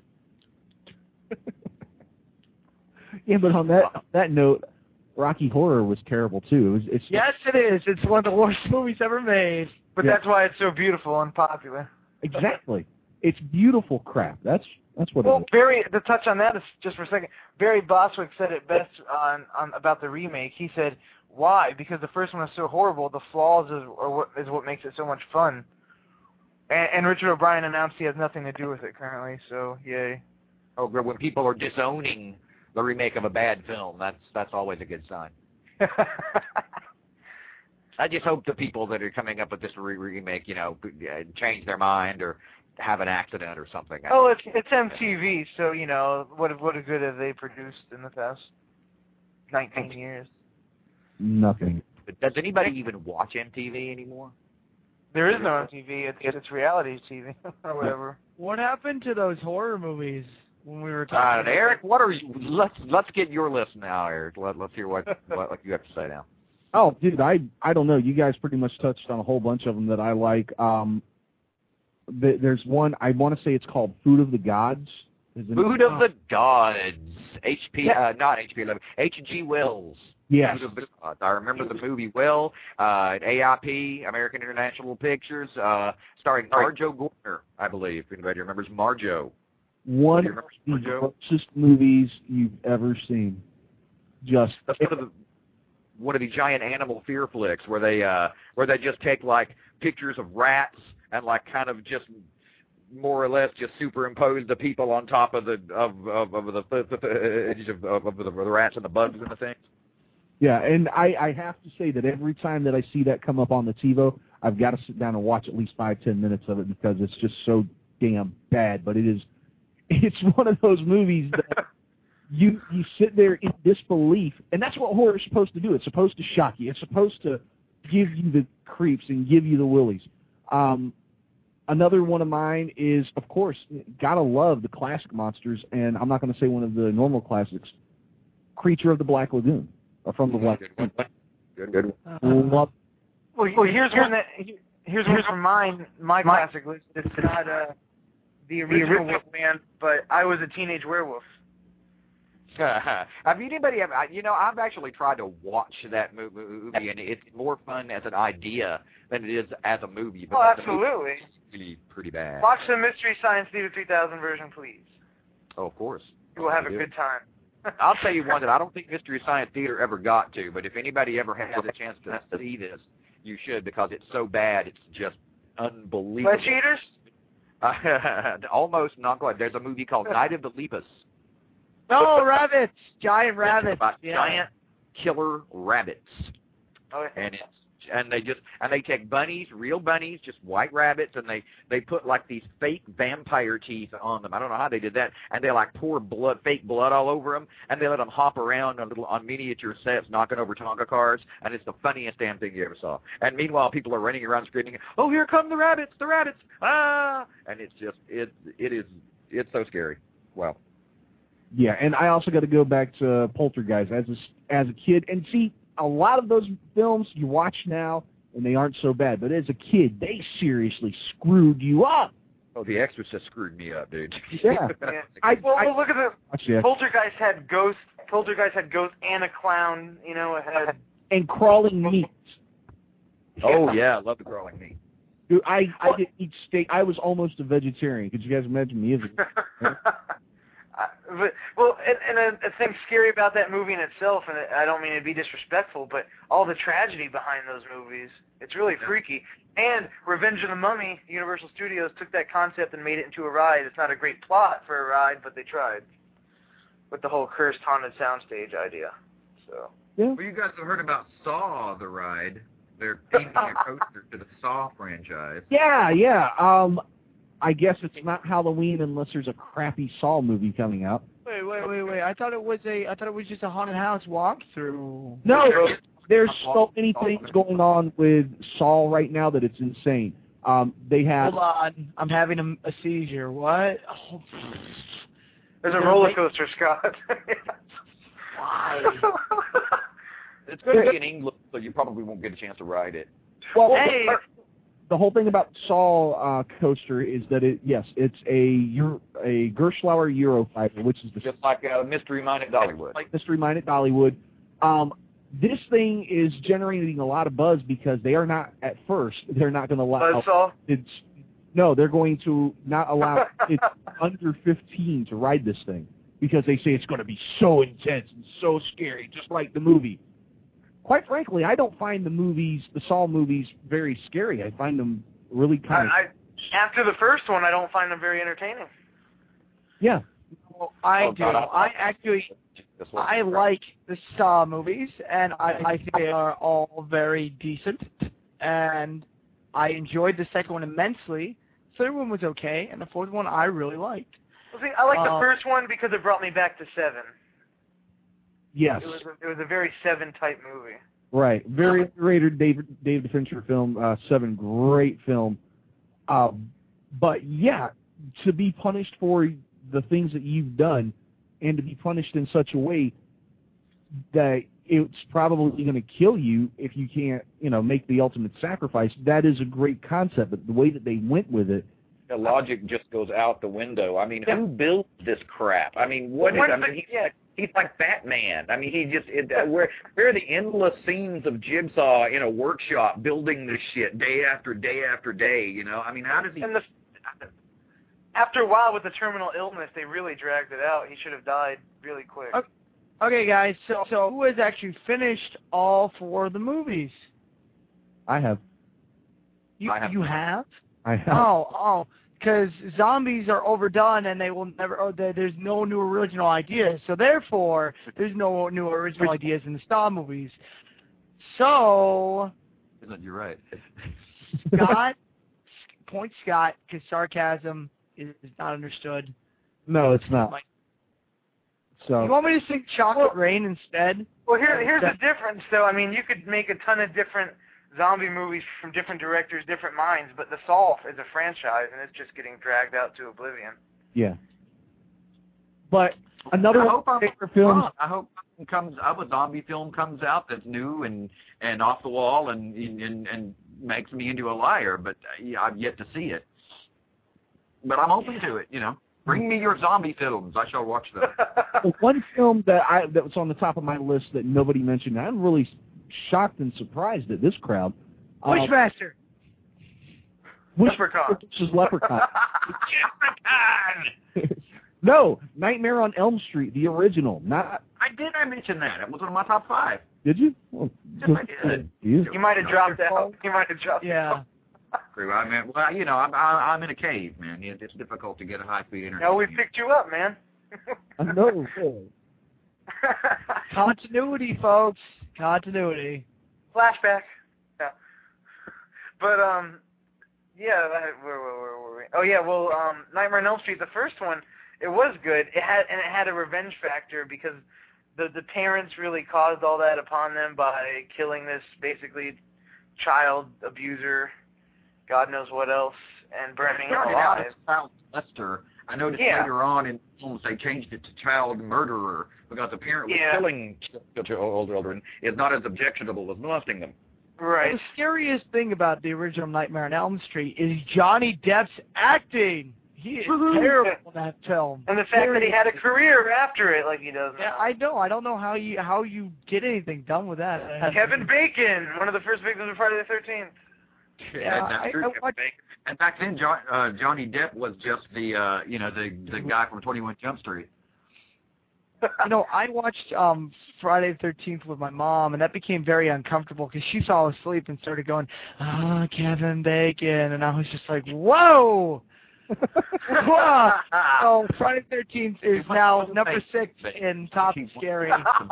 yeah, but on that that note, Rocky Horror was terrible too. It was, it's Yes, it is. It's one of the worst movies ever made. But Yeah. that's why it's so beautiful and popular. exactly. It's beautiful crap. That's that's what Well, it is. Barry, to touch on that is just for a second. Barry Bostwick said it best on, on about the remake. He said, "Why? Because the first one is so horrible. The flaws is are what is what makes it so much fun." And, and Richard O'Brien announced he has nothing to do with it currently. So yay. Oh, but when people are disowning the remake of a bad film, that's that's always a good sign. I just hope the people that are coming up with this re- remake, you know, change their mind or have an accident or something. Oh, it's it's M T V, so you know what what good have they produced in the past nineteen years? Nothing. But does anybody even watch M T V anymore? There is no M T V. It's it's reality T V or whatever. What happened to those horror movies when we were Uh, talking? Eric, what are you? Let's let's get your list now, Eric. Let, let's hear what what, what you have to say now. Oh, dude, I I don't know. You guys pretty much touched on a whole bunch of them that I like. Um, th- there's one I want to say it's called Food of the Gods. Is it- Food of the Gods. H P, Yeah. uh, not H P eleven. H G Wells. Yes. Food of the Gods. I remember the movie well. Uh, A I P, American International Pictures, uh, starring Marjo Gorner, I believe. If anybody remembers Marjo. One Do of you the remember Marjo? grossest movies you've ever seen. Just That's one of the one of the giant animal fear flicks where they uh where they just take like pictures of rats and like kind of just more or less just superimpose the people on top of the of of, of the edges of, of, of the, the rats and the bugs and the things. yeah, and I, I have to say that every time that I see that come up on the TiVo, I've got to sit down and watch at least five ten minutes of it because it's just so damn bad. But it is, it's one of those movies that you you sit there in disbelief, and that's what horror is supposed to do. It's supposed to shock you. It's supposed to give you the creeps and give you the willies. Um, another one of mine is, of course, gotta love the classic monsters, and I'm not going to say one of the normal classics, Creature of the Black Lagoon, or From the Black Lagoon. Good, good. Uh, well, well, here's one that here's one from mine. My classic list. It's not uh, the original Wolfman, but I Was a Teenage Werewolf. Have anybody ever, you know, I've actually tried to watch that movie, and it's more fun as an idea than it is as a movie. But Oh, absolutely. It's really pretty bad. Watch the Mystery Science Theater three thousand version, please. Oh, of course. You will have a good time. I'll tell you one that I don't think Mystery Science Theater ever got to, but if anybody ever has a chance to see this, you should, because it's so bad, it's just unbelievable. Flesh Eaters? Uh, almost, not quite. There's a movie called Night of the Lepus. Oh, rabbits! Giant rabbits. About yeah. giant killer rabbits. Oh, yeah. And it's and they just and they take bunnies, real bunnies, just white rabbits, and they they put like these fake vampire teeth on them. I don't know how they did that, and they like pour blood, fake blood all over them, and they let them hop around on little on miniature sets, knocking over Tonka cars, and it's the funniest damn thing you ever saw. And meanwhile, people are running around screaming, "Oh, here come the rabbits! The rabbits! Ah!" And it's just it it is it's so scary. Wow. Yeah, and I also got to go back to Poltergeist as a, as a kid. And see, a lot of those films you watch now, and they aren't so bad. But as a kid, they seriously screwed you up. Oh, The Exorcist screwed me up, dude. Yeah. yeah. I, well, I, well, look at the yeah. Poltergeist had ghost. Poltergeist had ghost and a clown. You know, it had and crawling meat. Oh yeah, I love the crawling meat. Dude, I I didn't eat steak. I was almost a vegetarian. Could you guys imagine me as a Uh, but, well, and, and a, a thing scary about that movie in itself, and I don't mean to be disrespectful, but all the tragedy behind those movies, it's really yeah. freaky. And Revenge of the Mummy, Universal Studios took that concept and made it into a ride. It's not a great plot for a ride, but they tried with the whole cursed haunted soundstage idea. So. Yeah. Well, you guys have heard about Saw the ride. They're painting a poster to the Saw franchise. Yeah, yeah. Um, I guess it's not Halloween unless there's a crappy Saw movie coming out. Wait, wait, wait, wait. I thought it was a. I thought it was just a haunted house walkthrough. No, there's so many things going on with Saw right now that it's insane. Um, they have. Hold on, I'm having a, a seizure. What? Oh. There's a roller coaster, Scott. Why? It's going to be in England, so you probably won't get a chance to ride it. Well, hey. The whole thing about Saw uh, coaster is that it yes, it's a Euro, a Gerslauer Eurofighter, which is the just like uh, Mystery Mine at Dollywood. Like Mystery Mine at Dollywood. Um, this thing is generating a lot of buzz because they are not at first they're not going to allow Buzzsaw? it's no they're going to not allow it's under fifteen to ride this thing because they say it's going to be so intense and so scary, just like the movie. Quite frankly, I don't find the movies, the Saw movies, very scary. I find them really kind of... I, I, after the first one, I don't find them very entertaining. Yeah. Well, I Oh, do. God, I- I actually, I like the Saw movies, and I, I think they are all very decent, and I enjoyed the second one immensely. Third one was okay, and the fourth one I really liked. Well, see, I like the Um, first one because it brought me back to Seven. Yes. It was a, it was a very Seven-type movie. Right. Very underrated David David Fincher film, uh, Seven, great film. Uh, but yeah, to be punished for the things that you've done and to be punished in such a way that it's probably going to kill you if you can't, you know, make the ultimate sacrifice, that is a great concept. But the way that they went with it, The logic just goes out the window. I mean, who built this crap? I mean, what Well, is, I when's mean, the- he's like, he's like Batman. I mean, he just, it, uh, where, where are the endless scenes of Jigsaw in a workshop building this shit day after day after day, you know? I mean, how does he... And the, after a while with the terminal illness, they really dragged it out. He should have died really quick. Okay. Okay, guys, so, so who has actually finished all four of the movies? I have. You, I have. you have? I have. Oh, oh, because zombies are overdone and they will never, oh, there- there's no new original ideas. So therefore, there's no new original ideas in the Saw movies. So, Isn't you're right. Scott, point Scott, because sarcasm is, is not understood. No, it's not. Like, So you want me to sing Chocolate Rain instead? Well, here, here's the difference, though. I mean, you could make a ton of different zombie movies from different directors, different minds, but The Saw is a franchise, and it's just getting dragged out to oblivion. Yeah. But another I one hope of my I'm favorite films. wrong. I hope something comes up, a zombie film comes out that's new and, and off the wall and, and and makes me into a liar, but uh, I've yet to see it. But I'm open to it, you know. Bring me your zombie films. I shall watch them. Well, one film that I that was on the top of my list that nobody mentioned, I'm really shocked and surprised at this crowd. Wishmaster. Uh, Leprechaun. Which is Leprechaun. Leprechaun! No, Nightmare on Elm Street, the original. Not. I did. I mention that. It was one of my top five. Did you? Well, Yes, I did. You. You might have dropped out. You might have dropped Yeah. out. I mean, well, you know, I'm I'm in a cave, man. It's difficult to get a high-speed internet. No, we picked you up, man. I know. Continuity, folks. Continuity. Flashback. Yeah. But, um, yeah, that, where, where, where were we? Oh, yeah, well, um, Nightmare on Elm Street, the first one, it was good. It had, and it had a revenge factor because the, the parents really caused all that upon them by killing this, basically, child abuser, God knows what else, and burning him started out alive. as child molester. I noticed Yeah. later on in films they changed it to child murderer because apparently Yeah. killing children is not as objectionable as molesting them. Right. The scariest thing about the original Nightmare on Elm Street is Johnny Depp's acting. He is terrible in that film. And the fact that he had a career after it like he does now. Yeah, I know. I don't know how you how you get anything done with that. Kevin Bacon, one of the first victims of Friday the thirteenth. Yeah, that's I- true. I Kevin watched- Bacon. And back then, John, uh, Johnny Depp was just the uh, you know the the guy from twenty-one Jump Street. You know, I watched um Friday the thirteenth with my mom, and that became very uncomfortable because she fell asleep and started going, "Ah, Kevin Bacon," and I was just like, "Whoa!" Wow. So Friday the thirteenth is now number six in top scary.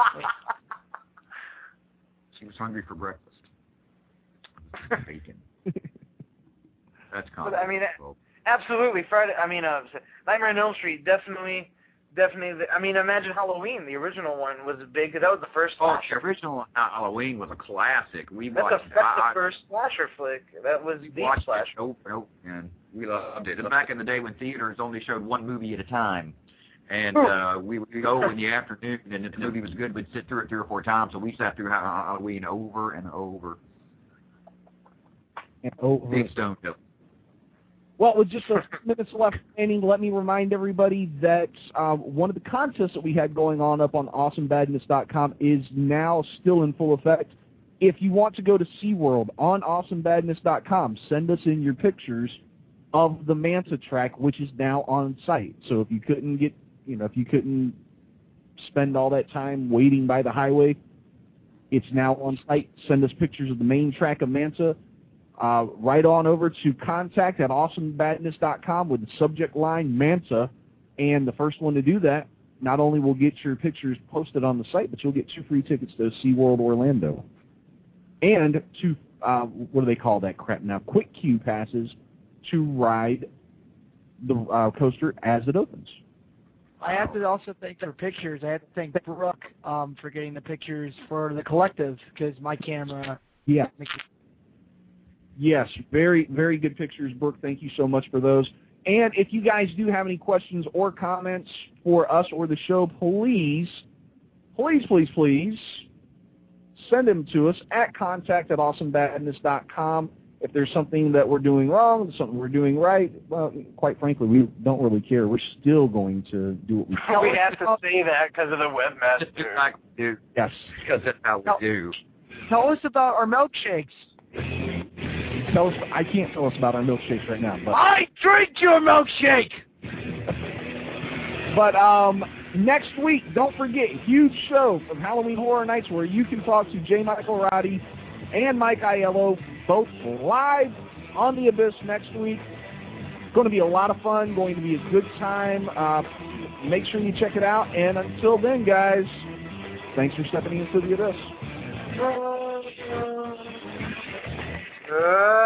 She was hungry for breakfast. Bacon. That's common. But, I mean, absolutely. Friday. I mean, uh, Nightmare on Elm Street, definitely, definitely. I mean, imagine Halloween. The original one was big because that was the first. Oh, slasher. the original Halloween was a classic. We That's, watched. a, that's I, the first slasher flick. That was we the watched slasher. it over and over, and we loved it. It was back in the day when theaters only showed one movie at a time. And uh, we would go in the afternoon, and if the movie was good, we'd sit through it three or four times. So we sat through Halloween over and over. And over. Big Stone Hill. Well, with just a few minutes left remaining, let me remind everybody that uh, one of the contests that we had going on up on awesome badness dot com is now still in full effect. If you want to go to SeaWorld on awesome badness dot com, send us in your pictures of the Manta track, which is now on site. So if you couldn't get, you know, if you couldn't spend all that time waiting by the highway, it's now on site. Send us pictures of the main track of Manta. Uh, right on over to contact at awesome badness dot com with the subject line Manta, and the first one to do that not only will get your pictures posted on the site, but you'll get two free tickets to SeaWorld Orlando. And two, uh, what do they call that crap now? Quick queue passes to ride the uh, coaster as it opens. I have to also thank for pictures. I have to thank Brooke um, for getting the pictures for the collective because my camera. Yeah. Makes it Yes, very, very good pictures, Brooke. Thank you so much for those. And if you guys do have any questions or comments for us or the show, please, please, please, please send them to us at contact at awesome badness dot com. If there's something that we're doing wrong, something we're doing right, well, quite frankly, we don't really care. We're still going to do what we can. We have to say that because of the webmaster. Like we do. Yes. Because that's how we Tell- do. Tell us about our milkshakes. Tell us, I can't tell us about our milkshakes right now, but I drink your milkshake. but um, next week, don't forget, huge show from Halloween Horror Nights where you can talk to J. Michael Roddy and Mike Aiello, both live on the Abyss next week. Going to be a lot of fun, going to be a good time. Uh, make sure you check it out, and until then, guys, thanks for stepping into the Abyss. Uh,